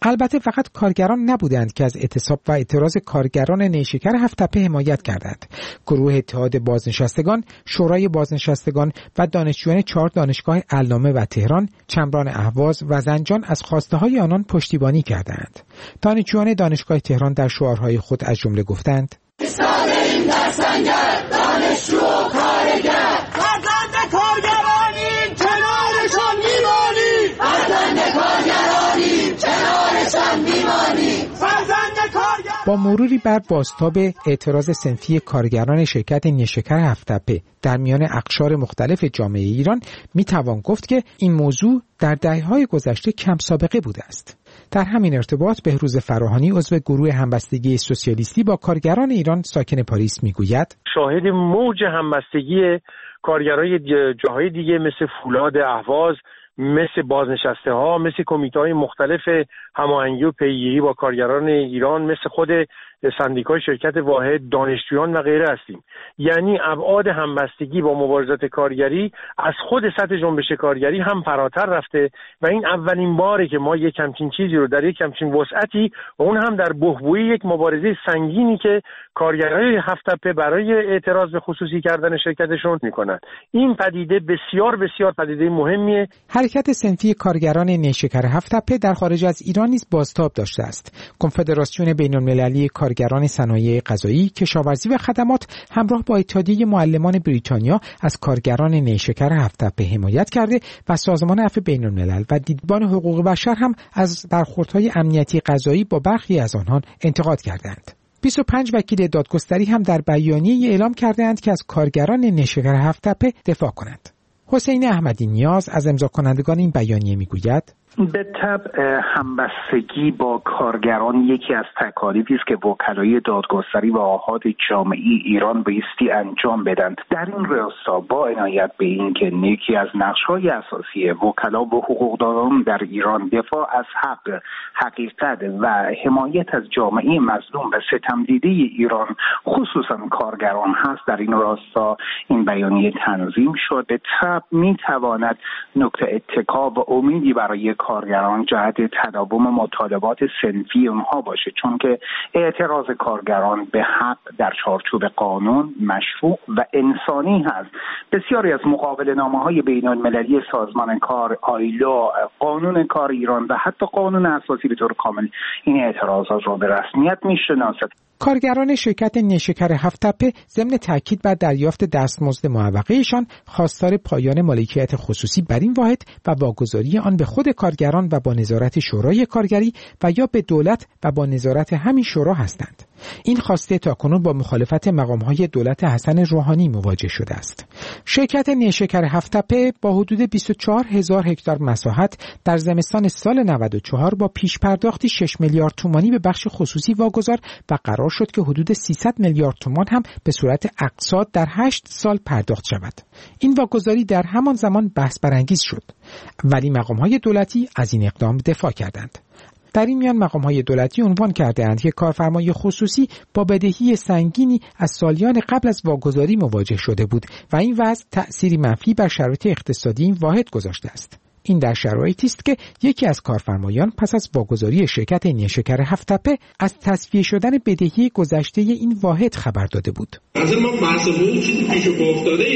البته فقط کارگران نبودند که از اعتصاب و اعتراض کارگران نیشکر هفت‌تپه حمایت کردند. گروه اتحاد بازنشستگان، شورای بازنشستگان و دانشجویان 4 دانشگاه علامه و تهران، چمران اهواز و زنجان از خواسته‌های آنان پشتیبانی کردند. دانشجویان دانشگاه تهران در شعارهای خود از جمله گفتند: ایستاده‌ایم در سنگر، دانشجو و کارگر، فرزند کارگرانیم کنارشان میمانیم، فرزند کارگرانیم کنارشان میمانیم، فرزند کارگر. با مروری بر بازتاب اعتراض صنفی کارگران شرکت نیشکر هفت‌تپه در میان اقشار مختلف جامعه ایران میتوان گفت که این موضوع در دهه‌های گذشته کم سابقه بوده است. در همین ارتباط بهروز فراهانی عضو گروه همبستگی سوسیالیستی با کارگران ایران ساکن پاریس میگوید: شاهد موج همبستگی کارگرای جاهای دیگه مثل فولاد اهواز، مثل بازنشسته ها، مثل کمیته های مختلف هماهنگی و پیگیری با کارگران ایران، مثل خود سندیکای شرکت واحد، دانشجویان و غیره هستیم. یعنی ابعاد همبستگی با مبارزات کارگری از خود سطح جنبش کارگری هم فراتر رفته و این اولین باره که ما یک همچین چیزی رو در یک همچین وسعتی و اون هم در بحبوحی یک مبارزه سنگینی که کارگرای هفت‌تپه برای اعتراض به خصوصی کردن شرکتشون میکنن. این پدیده بسیار بسیار پدیده مهمیه. حرکت صنفی کارگران نیشکر هفت‌تپه در خارج از ایران نیز بازتاب داشته است. کنفدراسیون بین‌المللی کارگران صنایع غذایی، کشاورزی و خدمات همراه با اتحادیه معلمان بریتانیا از کارگران نیشکر هفت‌تپه حمایت کرده و سازمان عفو بین‌الملل و دیدبان حقوق بشر هم از برخوردهای امنیتی غذایی با برخی از آنان انتقاد کردند. 25 وکیل دادگستری هم در بیانیه اعلام کردند که از کارگران نیشکر هفت‌تپه دفاع کنند. حسین احمدی نیاز از امضا کنندگان این بیانیه میگوید: به طبع همبستگی با کارگران یکی از تکالیفی است که وکلای دادگستری و آحاد جامعی ایران بایستی انجام بدن. در این راستا با عنایت به این که یکی از نقش‌های اساسی وکلا و حقوقدانان در ایران دفاع از حق، حقیقت و حمایت از جامعه مظلوم و ستمدیده ایران خصوصا کارگران هست، در این راستا این بیانیه تنظیم شد. به طبع میتواند نقطه اتکا و امیدی برای کارگران جهت تداوم مطالبات صنفی اونها باشه، چون که اعتراض کارگران به حق در چارچوب قانون مشروع و انسانی هست. بسیاری از مقابله‌نامه‌های بین‌المللی سازمان کار، آیلو، قانون کار ایران و حتی قانون اساسی به طور کامل این اعتراضات را به رسمیت میشناسد. کارگران شرکت نیشکر هفت‌تپه ضمن تاکید بر دریافت دستمزد معوقه‌شان خواستار پایان مالکیت خصوصی بر این واحد و واگذاری آن به خود کارگران و با نظارت شورای کارگری و یا به دولت و با نظارت همین شورا هستند. این خواسته تاکنون با مخالفت مقام‌های دولت حسن روحانی مواجه شده است. شرکت نیشکر هفت‌تپه با حدود 24,000 هکتار مساحت در زمستان سال 94 با پیش پرداختی 6 میلیارد تومانی به بخش خصوصی واگذار و قرار شد که حدود 300 میلیارد تومان هم به صورت اقساط در 8 سال پرداخت شود. این واگذاری در همان زمان بحث برانگیز شد، ولی مقام‌های دولتی از این اقدام دفاع کردند. در این میان مقام‌های دولتی عنوان کرده‌اند که کارفرمای خصوصی با بدهی سنگینی از سالیان قبل از واگذاری مواجه شده بود و این وضع تأثیری منفی بر شرایط اقتصادی این واحد گذاشته است. این در شرایطی است که یکی از کارفرمایان پس از واگذاری شرکت نیشکر هفت‌تپه از تصفیه شدن بدهی گذشته این واحد خبر داده بود. از ما بحث بود پیش افتاده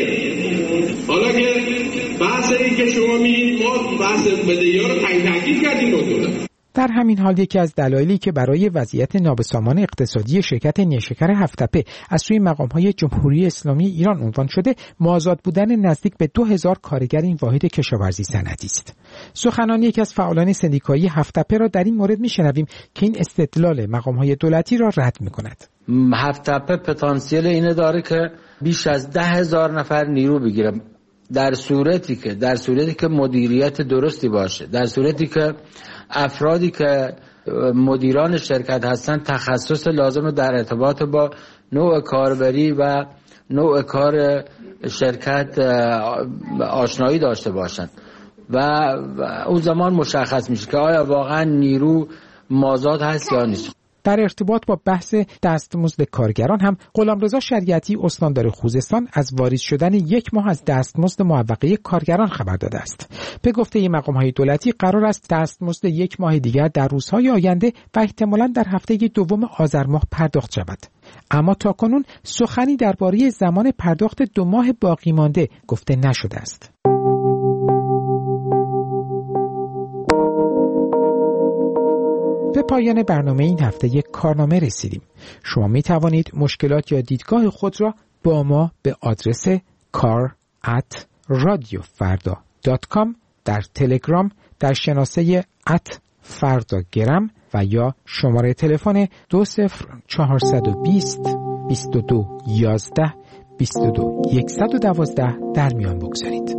حالا که بحث این که شما میگید ما بحث بدهی‌ها رو تحقیق کردیم با دولت. در همین حال یکی از دلایلی که برای وضعیت نابسامان اقتصادی شرکت نیشکر هفت‌تپه از سوی مقام‌های جمهوری اسلامی ایران عنوان شده، مازاد بودن نزدیک به 2000 کارگر این واحد کشاورزی صنعتی است. سخنان یکی از فعالان سندیکایی هفت‌تپه را در این مورد می‌شنویم که این استدلال مقام‌های دولتی را رد می‌کند. هفت‌تپه پتانسیل اینه داره که بیش از 10,000 نفر نیرو بگیره در صورتی که مدیریت درستی باشه، در صورتی که افرادی که مدیران شرکت هستن تخصص لازم در ارتباط با نوع کاربری و نوع کار شرکت آشنایی داشته باشند و اون زمان مشخص میشه که آیا واقعا نیرو مازاد هست یا نیست. در ارتباط با بحث دستمزد کارگران هم غلامرضا شریعتی استاندار خوزستان از واریز شدن 1 ماه از دستمزد معوقه کارگران خبر داده است. به گفته مقام‌های دولتی قرار است دستمزد 1 ماه دیگر در روزهای آینده و احتمالاً در هفته دوم آذر ماه پرداخت شود. اما تاکنون سخنی درباره زمان پرداخت 2 ماه باقی مانده گفته نشده است. به پایان برنامه این هفته کارنامه رسیدیم. شما می توانید مشکلات یا دیدگاه خود را با ما به آدرس kar@radiofarda.com در تلگرام در شناسه @fardagram و یا شماره تلفن 20420 22 11 22 112 در میان بگذارید.